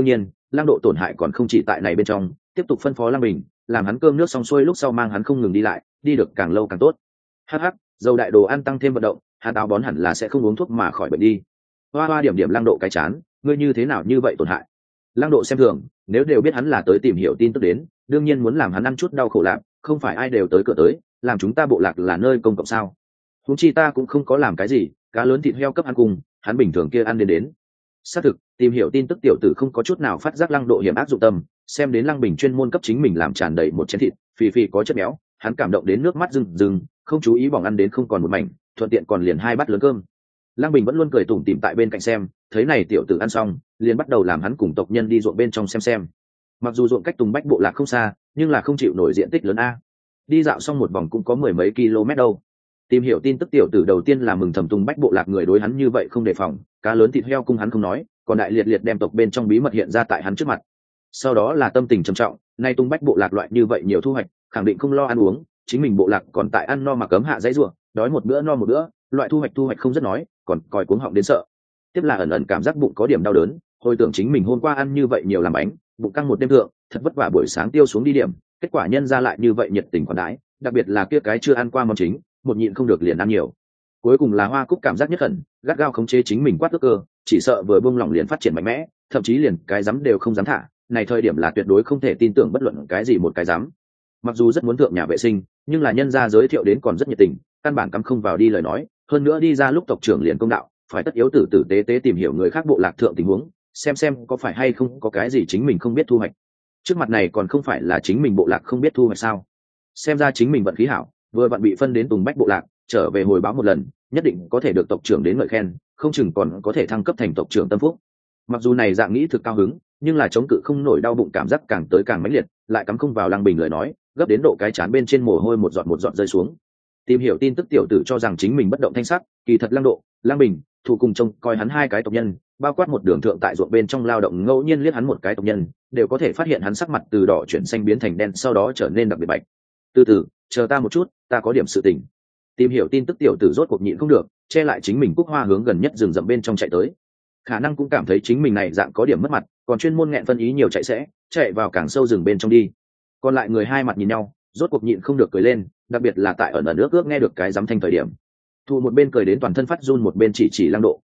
Lăng Độ tổn hại còn không chỉ tại này bên trong, tiếp tục phân phó Lăng Bình, làm hắn cơm nước xong xuôi lúc sau mang hắn không ngừng đi lại, đi được càng lâu càng tốt. Hắc hắc, dầu đại đồ ăn tăng thêm vận động, hắn táo bón hẳn là sẽ không uống thuốc mà khỏi bệnh đi. Hoa hoa điểm điểm Lăng Độ cái chán, ngươi như thế nào như vậy tổn hại. Lăng Độ xem thường, nếu đều biết hắn là tới tìm hiểu tin tức đến, đương nhiên muốn làm hắn ăn chút đau khổ lạc, không phải ai đều tới cửa tới, làm chúng ta bộ lạc là nơi công cộng sao? Huống chi ta cũng không có làm cái gì, cá lớn thịt heo cấp ăn cùng, hắn bình thường kia ăn đến. Xác thực, tìm hiểu tin tức tiểu tử không có chút nào phát giác Lăng Độ hiểm ác dụng tâm, xem đến Lăng Bình chuyên môn cấp chính mình làm tràn đầy một chén thịt, phì phì có chất béo, hắn cảm động đến nước mắt rưng rưng, không chú ý bỏng ăn đến không còn một mảnh, thuận tiện còn liền 2 bát lớn cơm. Lăng Bình vẫn luôn cười tủm tỉm tại bên cạnh xem, thấy này tiểu tử ăn xong, liền bắt đầu làm hắn cùng tộc nhân đi ruộng bên trong xem. Mặc dù ruộng cách Tùng Bách bộ lạc không xa, nhưng là không chịu nổi diện tích lớn a. Đi dạo xong một vòng cũng có 10 mấy km đâu. Tìm hiểu tin tức tiểu tử đầu tiên là mừng thầm Tùng Bách bộ lạc người đối hắn như vậy không đề phòng, cá lớn thịt heo cung hắn không nói, còn đại liệt liệt đem tộc bên trong bí mật hiện ra tại hắn trước mặt. Sau đó là tâm tình trầm trọng, nay Tùng Bách bộ lạc loại như vậy nhiều thu hoạch, khẳng định không lo ăn uống, chính mình bộ lạc còn tại ăn no mà cấm hạ dãy rủa, đói một bữa no một bữa, loại thu hoạch không rất nói, còn còi cuống họng đến sợ. Tiếp là ẩn ẩn cảm giác bụng có điểm đau đớn, hồi tưởng chính mình hôm qua ăn như vậy nhiều làm bánh, bụng căng một đêm thượng, thật vất vả buổi sáng tiêu xuống đi điểm, kết quả nhân ra lại như vậy nhiệt tình khoản đãi, đặc biệt là kia cái chưa ăn qua món chính, một nhịn không được liền ăn nhiều. Cuối cùng là Hoa Cúc cảm giác nhất khẩn, gắt gao khống chế chính mình quát tức cơ, chỉ sợ vừa buông lỏng liền phát triển mạnh mẽ, thậm chí liền cái dám đều không dám thả, này thời điểm là tuyệt đối không thể tin tưởng bất luận cái gì một cái dám. Mặc dù rất muốn thượng nhà vệ sinh, nhưng là nhân gia giới thiệu đến còn rất nhiệt tình, căn bản cắm không vào đi lời nói, hơn nữa đi ra lúc tộc trưởng liền công đạo, phải tất yếu tử tử tế tế tìm hiểu người khác bộ lạc thượng tình huống, xem có phải hay không có cái gì chính mình không biết thu hoạch. Trước mặt này còn không phải là chính mình bộ lạc không biết thu hoạch sao? Xem ra chính mình vận khí hảo, vừa vặn bị phân đến Tùng Bách bộ lạc, trở về hồi báo một lần, nhất định có thể được tộc trưởng đến ngợi khen, không chừng còn có thể thăng cấp thành tộc trưởng tâm phúc. Mặc dù này dạng nghĩ thực cao hứng, nhưng là chống cự không nổi đau bụng cảm giác càng tới càng mãnh liệt, lại cắm không vào Lăng Bình lời nói, gấp đến độ cái chán bên trên mồ hôi một giọt rơi xuống. Tìm hiểu tin tức tiểu tử cho rằng chính mình bất động thanh sắc, kỳ thật Lăng Bình thủ cùng trông coi hắn 2 cái tộc nhân, bao quát một đường thượng tại ruộng bên trong lao động ngẫu nhiên liếc hắn một cái tộc nhân, đều có thể phát hiện hắn sắc mặt từ đỏ chuyển xanh biến thành đen, sau đó trở nên đặc biệt bạch. Từ từ, chờ ta một chút, ta có điểm sự tình. Tìm hiểu tin tức tiểu tử rốt cuộc nhịn không được, che lại chính mình cúc hoa hướng gần nhất rừng rậm bên trong chạy tới. Khả năng cũng cảm thấy chính mình này dạng có điểm mất mặt, còn chuyên môn nghẹn phân ý nhiều chạy vào càng sâu rừng bên trong đi. Còn lại người hai mặt nhìn nhau, rốt cuộc nhịn không được cười lên, đặc biệt là tại ẩn ước nghe được cái dám thanh thời điểm. Thu một bên cười đến toàn thân phát run, một bên chỉ Lăng Độ,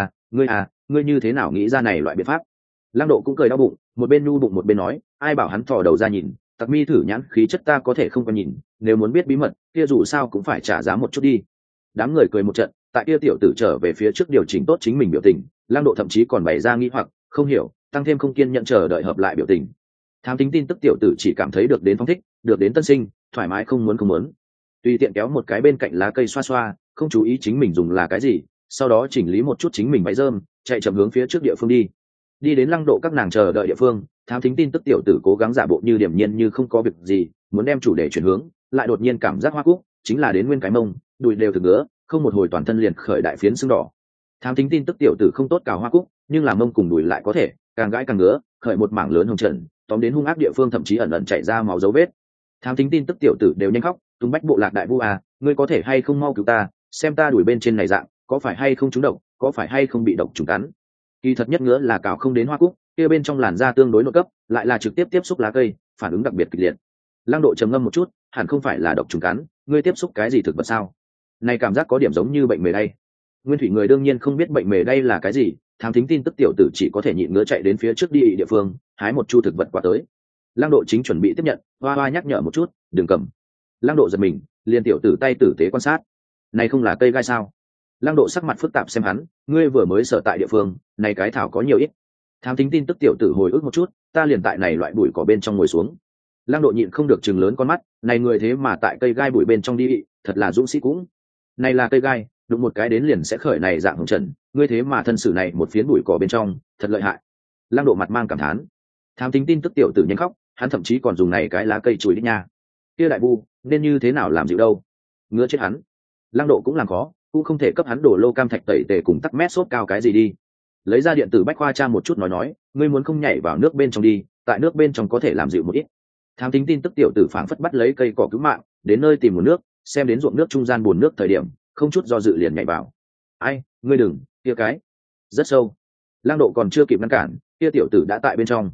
ngươi như thế nào nghĩ ra này loại biện pháp? Lăng Độ cũng cười đau bụng, một bên nhu bụng một bên nói, ai bảo hắn thò đầu ra nhìn, tặc mi thử nhãn khí chất ta có thể không có nhìn, nếu muốn biết bí mật kia dù sao cũng phải trả giá một chút đi. Đám người cười một trận, tại kia tiểu tử trở về phía trước điều chỉnh tốt chính mình biểu tình, Lăng Độ thậm chí còn bày ra nghi hoặc, không hiểu, tăng thêm không kiên nhẫn chờ đợi hợp lại biểu tình. Thám tính tin tức tiểu tử chỉ cảm thấy được đến phóng thích, được đến tân sinh, thoải mái không muốn. Tùy tiện kéo một cái bên cạnh lá cây xoa xoa, không chú ý chính mình dùng là cái gì, sau đó chỉnh lý một chút chính mình váy rơm, chạy chậm hướng phía trước địa phương đi đến Lăng Độ các nàng chờ đợi địa phương. Thám thính tin tức tiểu tử cố gắng giả bộ như điềm nhiên như không có việc gì, muốn đem chủ đề chuyển hướng, lại đột nhiên cảm giác Hoa Cúc chính là đến nguyên cái mông, đùi đều thực ngứa, không một hồi toàn thân liền khởi đại phiến sưng đỏ. Thám thính tin tức tiểu tử không tốt cào Hoa Cúc, nhưng làm mông cùng đùi lại có thể càng gãi càng ngứa, khởi một mảng lớn hồng trần, tóm đến hung ác địa phương thậm chí ẩn chảy ra máu dấu vết. Thám thính tin tức tiểu tử đều nhanh khóc, Tùng Bách bộ lạc đại vu à, ngươi có thể hay không mau cứu ta, xem ta đuổi bên trên này dạng, có phải hay không trúng độc, có phải hay không bị độc trùng cắn. Kỳ thật nhất ngứa là cào không đến Hoa Cúc, kia bên trong làn da tương đối nội cấp, lại là trực tiếp tiếp xúc lá cây, phản ứng đặc biệt kịch liệt. Lăng Độ trầm ngâm một chút, hẳn không phải là độc trùng cắn, ngươi tiếp xúc cái gì thực vật sao? Này cảm giác có điểm giống như bệnh mề đay. Nguyên thủy người đương nhiên không biết bệnh mề đay là cái gì, thám thính tin tức tiểu tử chỉ có thể nhịn ngứa chạy đến phía trước đi địa phương, hái một chu thực vật quả tới. Lăng Độ chính chuẩn bị tiếp nhận, hoa nhắc nhở một chút, đừng cầm. Lăng Độ giật mình, liền tiểu tử tay tử tế quan sát. Này không là cây gai sao? Lăng Độ sắc mặt phức tạp xem hắn, ngươi vừa mới sở tại địa phương, này cái thảo có nhiều ít. Thám thính tin tức tiểu tử hồi ức một chút, ta liền tại này loại bụi cỏ bên trong ngồi xuống. Lăng Độ nhịn không được chừng lớn con mắt, này người thế mà tại cây gai bụi bên trong đi, thật là dũng sĩ cũng. Này là cây gai, đụng một cái đến liền sẽ khởi này dạng hồng trần, ngươi thế mà thân xử này một phiến bụi cỏ bên trong, thật lợi hại. Lăng Độ mặt mang cảm thán. Thám thính tin tức tiểu tử nhanh khóc, hắn thậm chí còn dùng này cái lá cây chùi đít nha. Kia đại bu, nên như thế nào làm dịu đâu? Ngứa chết hắn. Lăng Độ cũng làm khó, cũng không thể cấp hắn đổ lô cam thạch tẩy tề cùng tắc mét sốt cao cái gì đi. Lấy ra điện tử bách khoa tra một chút nói, ngươi muốn không nhảy vào nước bên trong đi, tại nước bên trong có thể làm dịu một ít. Thám thính tin tức tiểu tử phảng phất bắt lấy cây cỏ cứu mạng, đến nơi tìm nguồn nước, xem đến ruộng nước trung gian buồn nước thời điểm, không chút do dự liền nhảy vào. Ai, ngươi đừng, kia cái rất sâu. Lăng Độ còn chưa kịp ngăn cản, kia tiểu tử đã tại bên trong.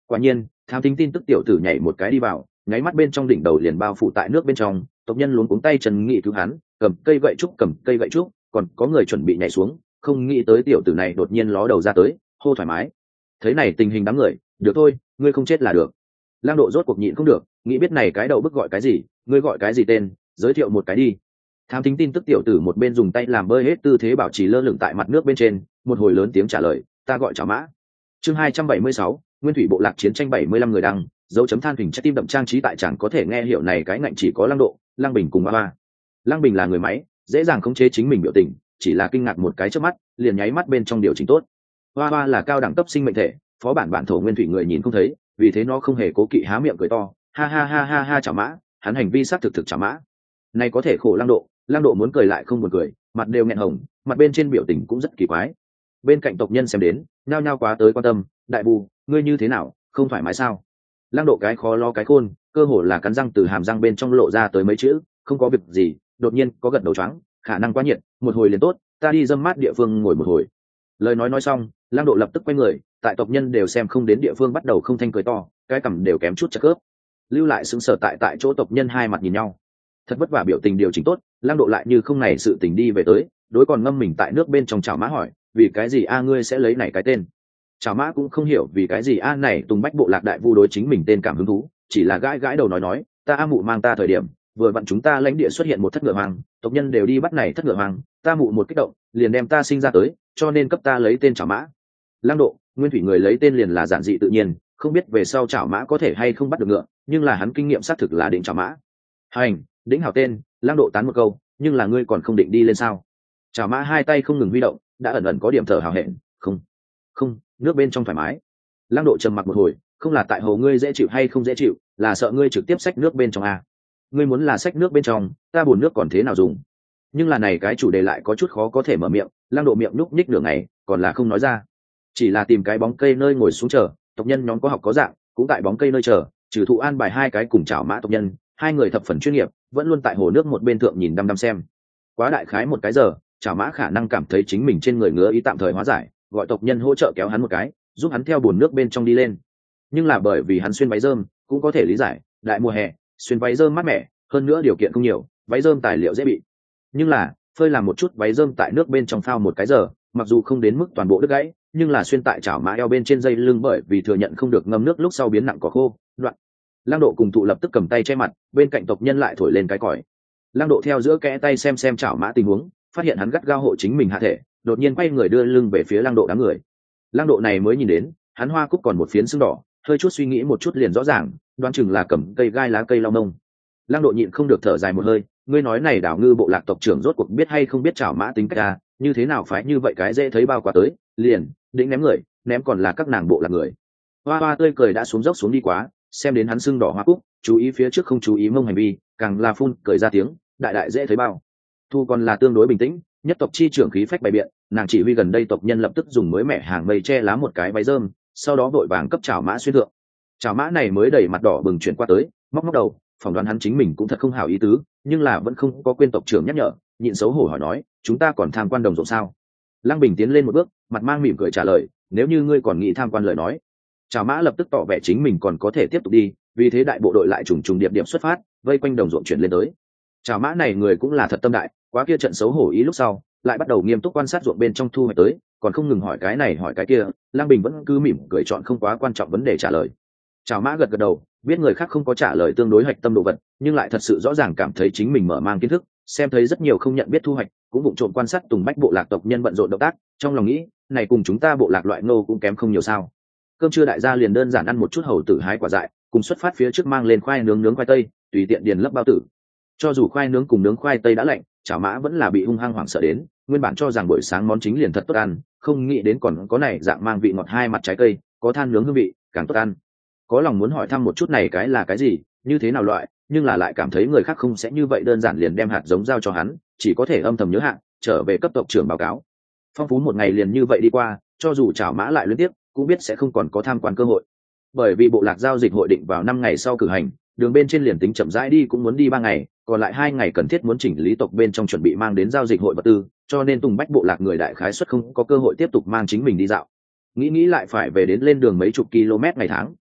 Quả nhiên thám tính tin tức tiểu tử nhảy một cái đi vào, nháy mắt bên trong đỉnh đầu liền bao phủ tại nước bên trong. Tộc nhân luống cuống tay chân nghị cứu hắn, cầm cây gậy trúc, còn có người chuẩn bị nhảy xuống, không nghĩ tới tiểu tử này đột nhiên ló đầu ra tới, hô thoải mái. Thấy này tình hình đám người, được thôi, ngươi không chết là được. Lang Độ rốt cuộc nhịn không được, nghĩ biết này cái đầu bức gọi cái gì, ngươi gọi cái gì tên, giới thiệu một cái đi. Thám thính tin tức tiểu tử một bên dùng tay làm bơi hết tư thế bảo trì lơ lửng tại mặt nước bên trên, một hồi lớn tiếng trả lời, ta gọi Chảo Mã. Chương 276, Nguyên thủy bộ lạc chiến tranh 75 người đăng, dấu chấm than hình trái tim đậm trang trí tại chẳng có thể nghe hiểu này cái ngạnh chỉ có Lang Độ, Lang Bình cùng Ba. Lang Bình là người máy, dễ dàng khống chế chính mình biểu tình, chỉ là kinh ngạc một cái chớp mắt, liền nháy mắt bên trong điều chỉnh tốt. Ba là cao đẳng cấp sinh mệnh thể, phó bản thổ nguyên thủy người nhìn không thấy, vì thế nó không hề cố kỵ há miệng cười to, ha ha ha ha ha Chảo Mã, hắn hành vi xác thực Chảo Mã. Này có thể khổ Lang Độ muốn cười lại không buồn cười, mặt đều nghẹn hồng, mặt bên trên biểu tình cũng rất kỳ quái. Bên cạnh tộc nhân xem đến, nhao nhao quá tới quan tâm, đại bù, ngươi như thế nào, không thoải mái sao? Lang Độ cái khó lo cái khôn, cơ hồ là cắn răng từ hàm răng bên trong lộ ra tới mấy chữ, không có việc gì, đột nhiên có gật đầu choáng, khả năng quá nhiệt, một hồi liền tốt, ta đi dâm mát địa phương ngồi một hồi. Lời nói xong, Lang Độ lập tức quay người, tại tộc nhân đều xem không đến địa phương bắt đầu không thanh cười to, cái cằm đều kém chút chặt khớp. Lưu lại sững sờ tại chỗ tộc nhân hai mặt nhìn nhau. Thật vất vả biểu tình điều chỉnh tốt, Lang Độ lại như không này sự tình đi về tới, đối còn ngâm mình tại nước bên trong Chảo Mã hỏi, vì cái gì ngươi sẽ lấy này cái tên? Chảo Mã cũng không hiểu vì cái gì này Tùng Bách bộ lạc đại vu đối chính mình tên cảm hứng thú, chỉ là gãi đầu nói, ta mụ mang ta thời điểm, vừa vặn chúng ta lãnh địa xuất hiện một thất ngựa hoang, tộc nhân đều đi bắt này thất ngựa hoang, ta mụ một kích động, liền đem ta sinh ra tới, cho nên cấp ta lấy tên Chảo Mã. Lang Độ, nguyên thủy người lấy tên liền là giản dị tự nhiên, không biết về sau Chảo Mã có thể hay không bắt được ngựa, nhưng là hắn kinh nghiệm xác thực là định Chảo Mã. Hành, đỉnh hảo tên, Lang Độ tán một câu, nhưng là ngươi còn không định đi lên sao? Chảo Mã hai tay không ngừng huy động, đã ẩn có điểm thở hào hẹn, không, nước bên trong thoải mái. Lang Độ trầm mặc một hồi, không là tại hồ ngươi dễ chịu hay không dễ chịu, là sợ ngươi trực tiếp xách nước bên trong à? Ngươi muốn là xách nước bên trong, ta buồn nước còn thế nào dùng? Nhưng là này cái chủ đề lại có chút khó có thể mở miệng, Lang Độ miệng nhúc nhích nửa ngày, còn là không nói ra, chỉ là tìm cái bóng cây nơi ngồi xuống chờ. Tộc nhân nhóm có học có dạng, cũng tại bóng cây nơi chờ, trừ thụ an bài hai cái cùng Chảo Mã tộc nhân, hai người thập phần chuyên nghiệp, vẫn luôn tại hồ nước một bên thượng nhìn đăm xem. Quá đại khái một cái giờ, Chảo Mã khả năng cảm thấy chính mình trên người ngứa ý tạm thời hóa giải, gọi tộc nhân hỗ trợ kéo hắn một cái, giúp hắn theo bùn nước bên trong đi lên. Nhưng là bởi vì hắn xuyên váy rơm, cũng có thể lý giải, đại mùa hè, xuyên váy rơm mát mẻ, hơn nữa điều kiện không nhiều, váy rơm tài liệu dễ bị. Nhưng là, phơi làm một chút váy rơm tại nước bên trong phao một cái giờ, mặc dù không đến mức toàn bộ đứt gãy, nhưng là xuyên tại Chảo Mã eo bên trên dây lưng bởi vì thừa nhận không được ngâm nước lúc sau biến nặng cỏ khô, đoạn. Lang Độ cùng Thụ lập tức cầm tay che mặt, bên cạnh tộc nhân lại thổi lên cái còi. Lang Độ theo giữa kẽ tay xem Chảo Mã tình huống, phát hiện hắn gắt gao hộ chính mình hạ thể, đột nhiên quay người đưa lưng về phía Lang Độ đám người. Lang Độ này mới nhìn đến, hắn hoa cúc còn một phiến sưng đỏ, hơi chút suy nghĩ một chút liền rõ ràng, đoán chừng là cầm cây gai lá cây lau nông. Lang Độ nhịn không được thở dài một hơi, ngươi nói này Đảo Ngư bộ lạc tộc trưởng rốt cuộc biết hay không biết Chảo Mã tính cách à, như thế nào phải như vậy cái dễ thấy bao quá tới, liền định ném người, ném còn là các nàng bộ lạc người. Hoa tươi cười đã xuống dốc xuống đi quá, xem đến hắn sưng đỏ hoa cúc, chú ý phía trước không chú ý mông hành vi, càng là phun cười ra tiếng, đại dễ thấy bao. Thu còn là tương đối bình tĩnh, nhất tộc chi trưởng khí phách bày biện, nàng chỉ huy gần đây tộc nhân lập tức dùng mới mẻ hàng mây che lá một cái váy rơm, sau đó vội vàng cấp Chảo Mã xuyên thượng. Chảo Mã này mới đẩy mặt đỏ bừng chuyển qua tới, móc đầu, phỏng đoán hắn chính mình cũng thật không hảo ý tứ, nhưng là vẫn không có quên tộc trưởng nhắc nhở, nhịn xấu hổ hỏi nói, chúng ta còn tham quan đồng ruộng sao? Lăng Bình tiến lên một bước, mặt mang mỉm cười trả lời, nếu như ngươi còn nghĩ tham quan lời nói. Chảo Mã lập tức tỏ vẻ chính mình còn có thể tiếp tục đi, vì thế đại bộ đội lại trùng điệp xuất phát, vây quanh đồng ruộng chuyển lên tới. Chảo Mã này người cũng là thật tâm đại, quá kia trận xấu hổ ý lúc sau, lại bắt đầu nghiêm túc quan sát ruộng bên trong thu hoạch tới, còn không ngừng hỏi cái này hỏi cái kia. Lăng Bình vẫn cứ mỉm cười chọn không quá quan trọng vấn đề trả lời. Chảo Mã gật đầu, biết người khác không có trả lời tương đối hạch tâm đồ vật, nhưng lại thật sự rõ ràng cảm thấy chính mình mở mang kiến thức, xem thấy rất nhiều không nhận biết thu hoạch, cũng vụng trộm quan sát Tùng Bách bộ lạc tộc nhân bận rộn động tác, trong lòng nghĩ, này cùng chúng ta bộ lạc loại ngô cũng kém không nhiều sao. Cơm trưa đại gia liền đơn giản ăn một chút hầu tử hái quả dại, cùng xuất phát phía trước mang lên khoai nướng khoai tây, tùy tiện điền lấp bao tử. Cho dù khoai nướng cùng nướng khoai tây đã lạnh, Chảo Mã vẫn là bị hung hăng hoảng sợ đến, nguyên bản cho rằng buổi sáng món chính liền thật tốt ăn, không nghĩ đến còn có này dạng mang vị ngọt hai mặt trái cây, có than nướng hương vị, càng tốt ăn. Có lòng muốn hỏi thăm một chút này cái là cái gì, như thế nào loại, nhưng là lại cảm thấy người khác không sẽ như vậy đơn giản liền đem hạt giống giao cho hắn, chỉ có thể âm thầm nhớ hạn, trở về cấp tộc trưởng báo cáo. Phong phú một ngày liền như vậy đi qua, cho dù Chảo Mã lại liên tiếp, cũng biết sẽ không còn có tham quan cơ hội. Bởi vì bộ lạc giao dịch hội định vào 5 ngày sau cử hành, đường bên trên liền tính chậm rãi đi cũng muốn đi 3 ngày, còn lại 2 ngày cần thiết muốn chỉnh lý tộc bên trong chuẩn bị mang đến giao dịch hội vật tư, cho nên Tùng Bách bộ lạc người đại khái suất không có cơ hội tiếp tục mang chính mình đi dạo. Nghĩ lại phải về đến lên đường mấy chục km ngày tháng,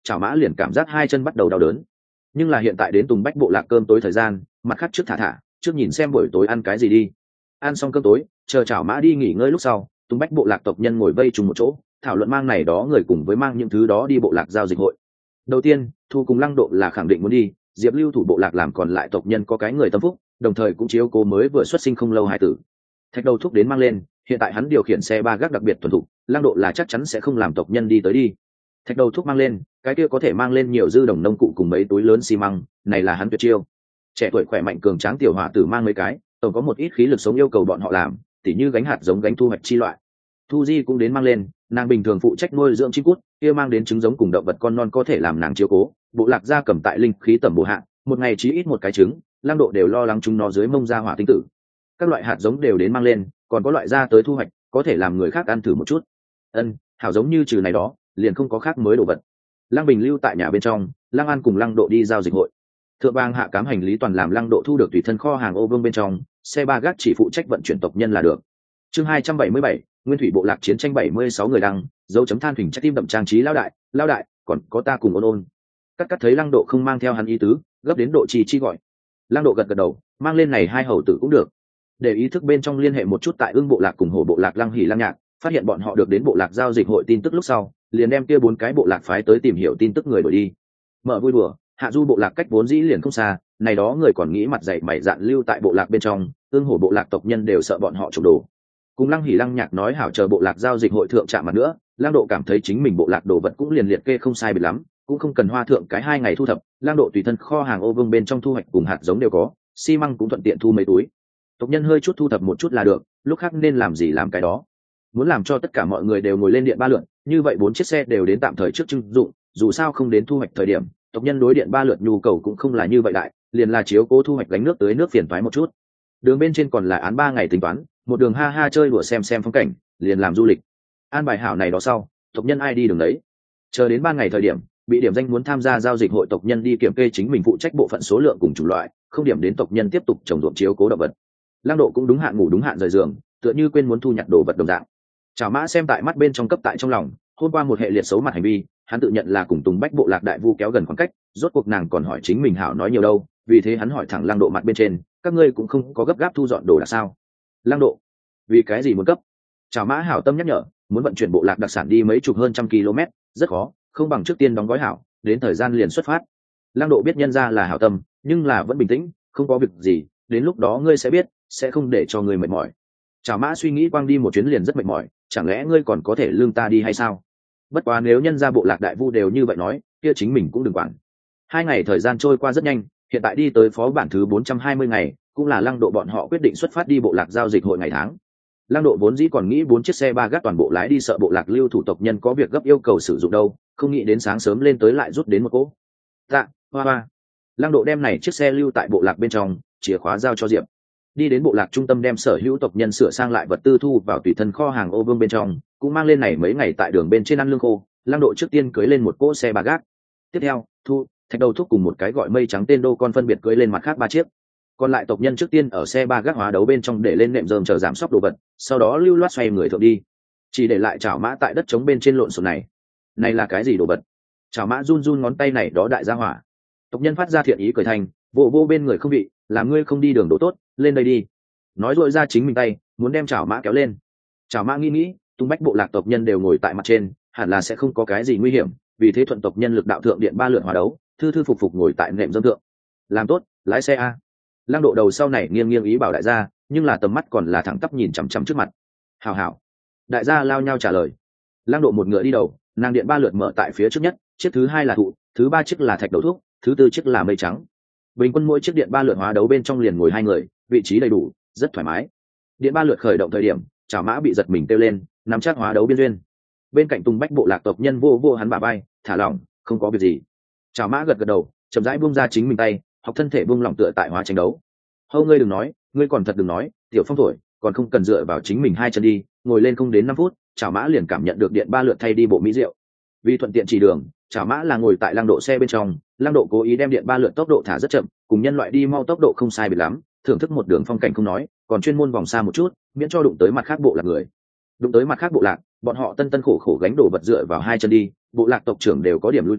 chảo mã liền cảm giác hai chân bắt đầu đau đớn. Nhưng là hiện tại đến Tùng Bách bộ lạc cơm tối thời gian, mặt khác trước thả trước nhìn xem buổi tối ăn cái gì đi. Ăn xong cơm tối, chờ chảo mã đi nghỉ ngơi lúc sau, Tùng Bách bộ lạc tộc nhân ngồi vây chung một chỗ, thảo luận mang này đó người cùng với mang những thứ đó đi bộ lạc giao dịch hội. Đầu tiên, Thu cùng Lăng Độ là khẳng định muốn đi, Diệp Lưu thủ bộ lạc làm còn lại tộc nhân có cái người tâm phúc, đồng thời cũng chiếu cố mới vừa xuất sinh không lâu hài tử. Thạch Đầu Thúc đến mang lên, hiện tại hắn điều khiển xe ba gác đặc biệt thuần thục, Lăng Độ là chắc chắn sẽ không làm tộc nhân đi tới đi. Thạch Đầu Thúc mang lên, cái kia có thể mang lên nhiều dư đồng nông cụ cùng mấy túi lớn xi măng, này là hắn tuyệt chiêu. Trẻ tuổi khỏe mạnh cường tráng tiểu hỏa tử mang mấy cái, tổng có một ít khí lực sống yêu cầu bọn họ làm, tỉ như gánh hạt giống gánh thu hoạch chi loại. Thu Di cũng đến mang lên, nàng bình thường phụ trách nuôi dưỡng chim cút, kia mang đến trứng giống cùng động vật con non có thể làm nàng chiếu cố. Bộ lạc gia cầm tại linh khí tẩm bổ hạ, một ngày chí ít một cái trứng, Lăng Độ đều lo lắng chúng nó dưới mông ra hỏa tinh tử. Các loại hạt giống đều đến mang lên, còn có loại ra tới thu hoạch, có thể làm người khác ăn thử một chút. Hảo giống như trừ này đó, liền không có khác mới đồ vật. Lăng Bình lưu tại nhà bên trong, Lăng An cùng Lăng Độ đi giao dịch hội. Thượng bang hạ cám hành lý toàn làm Lăng Độ thu được tùy thân kho hàng ô vương bên trong, xe ba gác chỉ phụ trách vận chuyển tộc nhân là được. Chương 277, Nguyên thủy bộ lạc chiến tranh 76 người đăng, dấu chấm than thỉnh trái tim đậm trang trí lao đại, còn có ta cùng ôn. Cắt thấy Lăng Độ không mang theo hắn ý tứ, gấp đến độ chi gọi. Lăng Độ gật đầu, mang lên này hai hầu tử cũng được. Để ý thức bên trong liên hệ một chút tại Ưng bộ lạc cùng Hổ bộ lạc Lăng Hỉ Lăng Nhạc, phát hiện bọn họ được đến bộ lạc giao dịch hội tin tức lúc sau, liền đem kia 4 cái bộ lạc phái tới tìm hiểu tin tức người đổi đi. Mở vui đùa, Hạ Du bộ lạc cách vốn dĩ liền không xa, này đó người còn nghĩ mặt dày mày dạn lưu tại bộ lạc bên trong, Ưng Hổ bộ lạc tộc nhân đều sợ bọn họ trộm đồ. Cùng Lăng Hỉ Lăng Nhạc nói hảo chờ bộ lạc giao dịch hội thượng chạm mặt nữa, Lăng Độ cảm thấy chính mình bộ lạc đồ vật cũng liền liệt kê không sai biệt lắm, cũng không cần hoa thượng cái 2 ngày thu thập. Lăng Độ tùy thân kho hàng ô vương bên trong thu hoạch cùng hạt giống đều có, xi măng cũng thuận tiện thu mấy túi. Tộc nhân hơi chút thu thập một chút là được, lúc khác nên làm gì làm cái đó. Muốn làm cho tất cả mọi người đều ngồi lên điện ba lượn, như vậy 4 chiếc xe đều đến tạm thời trước trưng dụng, dù sao không đến thu hoạch thời điểm, tộc nhân đối điện ba lượt nhu cầu cũng không là như vậy đại, liền là chiếu cố thu hoạch gánh nước tới nước phiền toái một chút. Đường bên trên còn lại án 3 ngày tính toán, một đường ha ha chơi đùa xem phong cảnh, liền làm du lịch. An bài hảo này đó sau, tộc nhân ai đi đường đấy. Chờ đến 3 ngày thời điểm, bị điểm danh muốn tham gia giao dịch hội tộc nhân đi kiểm kê chính mình phụ trách bộ phận số lượng cùng chủng loại, không điểm đến tộc nhân tiếp tục trồng ruộng chiếu cố động vật. Lăng Độ cũng đúng hạn ngủ đúng hạn rời giường, tựa như quên muốn thu nhặt đồ vật đồng dạng. Chảo mã xem tại mắt bên trong cấp tại trong lòng, hôm qua một hệ liệt xấu mặt hành vi, hắn tự nhận là cùng Tùng Bách bộ lạc đại vu kéo gần khoảng cách, rốt cuộc nàng còn hỏi chính mình hảo nói nhiều đâu, vì thế hắn hỏi thẳng Lăng Độ mặt bên trên, các ngươi cũng không có gấp gáp thu dọn đồ là sao? Lăng Độ, vì cái gì muốn cấp? Chảo mã hảo tâm nhắc nhở, muốn vận chuyển bộ lạc đặc sản đi mấy chục hơn trăm km, rất khó, không bằng trước tiên đóng gói hảo, đến thời gian liền xuất phát. Lăng Độ biết nhân ra là hảo tâm, nhưng là vẫn bình tĩnh, không có việc gì, đến lúc đó ngươi sẽ biết, sẽ không để cho ngươi mệt mỏi. Chảo mã suy nghĩ quang đi một chuyến liền rất mệt mỏi, chẳng lẽ ngươi còn có thể lương ta đi hay sao? Bất quá nếu nhân ra bộ lạc đại vu đều như vậy nói, kia chính mình cũng đừng quản. 2 ngày thời gian trôi qua rất nhanh, hiện tại đi tới phó bản thứ 420 ngày, cũng là Lăng Độ bọn họ quyết định xuất phát đi bộ lạc giao dịch hội ngày tháng. Lăng Độ vốn dĩ còn nghĩ 4 chiếc xe ba gác toàn bộ lái đi sợ bộ lạc lưu thủ tộc nhân có việc gấp yêu cầu sử dụng đâu, không nghĩ đến sáng sớm lên tới lại rút đến một cỗ. Hoa. Lăng Độ đem này chiếc xe lưu tại bộ lạc bên trong, chìa khóa giao cho Diệp. Đi đến bộ lạc trung tâm đem sở hữu tộc nhân sửa sang lại vật tư thu vào tùy thân kho hàng ô vương bên trong, cũng mang lên này mấy ngày tại đường bên trên ăn lương khô. Lăng Độ trước tiên cưới lên một cỗ xe ba gác. Tiếp theo, Thạch Đầu Thúc cùng một cái gọi Mây Trắng tên đô con phân biệt cưới lên mặt khác 3 chiếc. Còn lại tộc nhân trước tiên ở xe ba gác hóa đấu bên trong để lên nệm rơm chờ giảm sóc đồ vật, sau đó lưu loát xoay người thượng đi, chỉ để lại chảo mã tại đất trống bên trên lộn xộn này là cái gì đồ vật? Chảo mã run ngón tay này đó đại gia hỏa. Tộc nhân phát ra thiện ý cười thành, vô bên người không vị, làm ngươi không đi đường đổ tốt, lên đây đi. Nói rồi ra chính mình tay, muốn đem chảo mã kéo lên. Chảo mã nghĩ, Tung Bách bộ lạc tộc nhân đều ngồi tại mặt trên, hẳn là sẽ không có cái gì nguy hiểm, vì thế thuận tộc nhân lực đạo thượng điện 3 lượn hóa đấu, thư phục ngồi tại nệm rơm thượng. Làm tốt, lái xe a. Lăng Độ đầu sau này nghiêng ý bảo đại gia, nhưng là tầm mắt còn là thẳng tắp nhìn chằm chằm trước mặt. Hảo. Đại gia lao nhau trả lời. Lăng Độ một ngựa đi đầu, nàng điện 3 lượt mở tại phía trước nhất, chiếc thứ 2 là Thụ, thứ 3 chiếc là Thạch Đầu Thúc, thứ 4 chiếc là Mây Trắng. Bình quân mỗi chiếc điện 3 lượt hóa đấu bên trong liền ngồi 2 người, vị trí đầy đủ, rất thoải mái. Điện 3 lượt khởi động thời điểm, chảo mã bị giật mình kêu lên, nắm chắc hóa đấu biên duyên. Bên cạnh Tùng Bách bộ lạc tộc nhân vô hắn bả vai, thả lỏng, không có việc gì. Chảo mã gật đầu, chậm rãi buông ra chính mình tay, học thân thể buông lỏng tựa tại hóa tranh đấu. Hâu ngươi đừng nói, ngươi còn thật đừng nói, tiểu phong thổi, còn không cần dựa vào chính mình 2 chân đi, ngồi lên không đến 5 phút, chảo mã liền cảm nhận được điện 3 lượt thay đi bộ mỹ diệu. Vì thuận tiện chỉ đường, chảo mã là ngồi tại Lăng Độ xe bên trong, Lăng Độ cố ý đem điện 3 lượt tốc độ thả rất chậm, cùng nhân loại đi mau tốc độ không sai biệt lắm, thưởng thức một đường phong cảnh không nói, còn chuyên môn vòng xa một chút, miễn cho đụng tới mặt khác bộ lạc người. Đụng tới mặt khác bộ lạc, bọn họ tân khổ gánh đổ vật dựa vào 2 chân đi, bộ lạc tộc trưởng đều có điểm lui tới,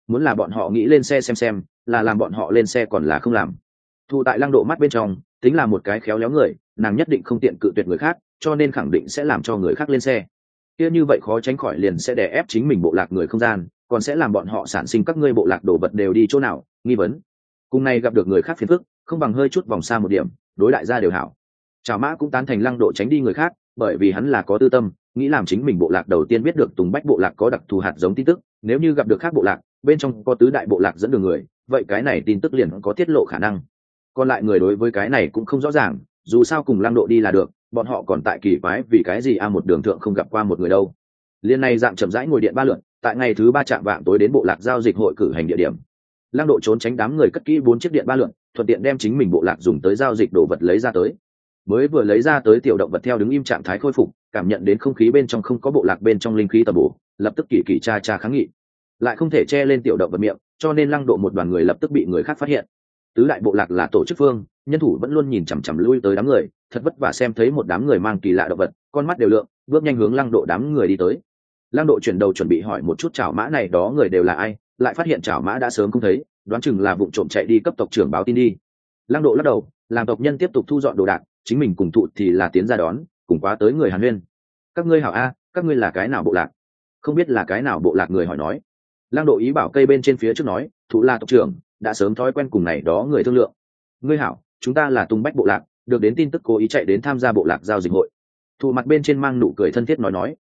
muốn là bọn họ nghĩ lên xe xem là làm bọn họ lên xe còn là không làm. Thụ tại Lăng Độ mắt bên trong tính là một cái khéo léo người, nàng nhất định không tiện cự tuyệt người khác, cho nên khẳng định sẽ làm cho người khác lên xe. Kia như vậy khó tránh khỏi liền sẽ đè ép chính mình bộ lạc người không gian, còn sẽ làm bọn họ sản sinh các ngươi bộ lạc đồ vật đều đi chỗ nào, nghi vấn. Cùng này gặp được người khác phiền phức, không bằng hơi chút vòng xa một điểm, đối đại gia đều hảo. Trảo Mã cũng tán thành Lăng Độ tránh đi người khác, bởi vì hắn là có tư tâm, nghĩ làm chính mình bộ lạc đầu tiên biết được Tùng Bách bộ lạc có đặc thù hạt giống tin tức, nếu như gặp được khác bộ lạc, bên trong có tứ đại bộ lạc dẫn đường người, vậy cái này tin tức liền có tiết lộ khả năng. Còn lại người đối với cái này cũng không rõ ràng, dù sao cùng Lăng Độ đi là được, bọn họ còn tại kỳ quái vì cái gì một đường thượng không gặp qua một người đâu. Liên này dạng chậm rãi ngồi điện ba lượn, tại ngày thứ 3 chạm vạng tối đến bộ lạc giao dịch hội cử hành địa điểm. Lăng Độ trốn tránh đám người cất kỹ 4 chiếc điện ba lượn, thuận tiện đem chính mình bộ lạc dùng tới giao dịch đồ vật lấy ra tới. Mới vừa lấy ra tới tiểu động vật theo đứng im trạng thái khôi phục, cảm nhận đến không khí bên trong không có bộ lạc bên trong linh khí tầm bổ, lập tức kỳ kỳ cha kháng nghị. Lại không thể che lên tiểu động vật miệng, cho nên Lăng Độ một đoàn người lập tức bị người khác phát hiện. Tứ đại bộ lạc là tổ chức phương, nhân thủ vẫn luôn nhìn chằm chằm lui tới đám người, thật vất vả xem thấy một đám người mang kỳ lạ động vật, con mắt đều lượng, bước nhanh hướng Lăng Độ đám người đi tới. Lăng Độ chuyển đầu chuẩn bị hỏi một chút Trảo Mã này đó người đều là ai, lại phát hiện Trảo Mã đã sớm không thấy, đoán chừng là vụng trộm chạy đi cấp tộc trưởng báo tin đi. Lăng Độ lắc đầu, làm tộc nhân tiếp tục thu dọn đồ đạc, chính mình cùng Thụ thì là tiến ra đón, cùng quá tới người Hàn Huyên. Các ngươi hảo a, các ngươi là cái nào bộ lạc? Không biết là cái nào bộ lạc người hỏi nói. Lăng Độ ý bảo cây bên trên phía trước nói, Thụ là tộc trưởng, đã sớm thói quen cùng này đó người thương lượng. Ngươi hảo, chúng ta là Tùng Bách bộ lạc, được đến tin tức cố ý chạy đến tham gia bộ lạc giao dịch hội. Thụ mặt bên trên mang nụ cười thân thiết nói,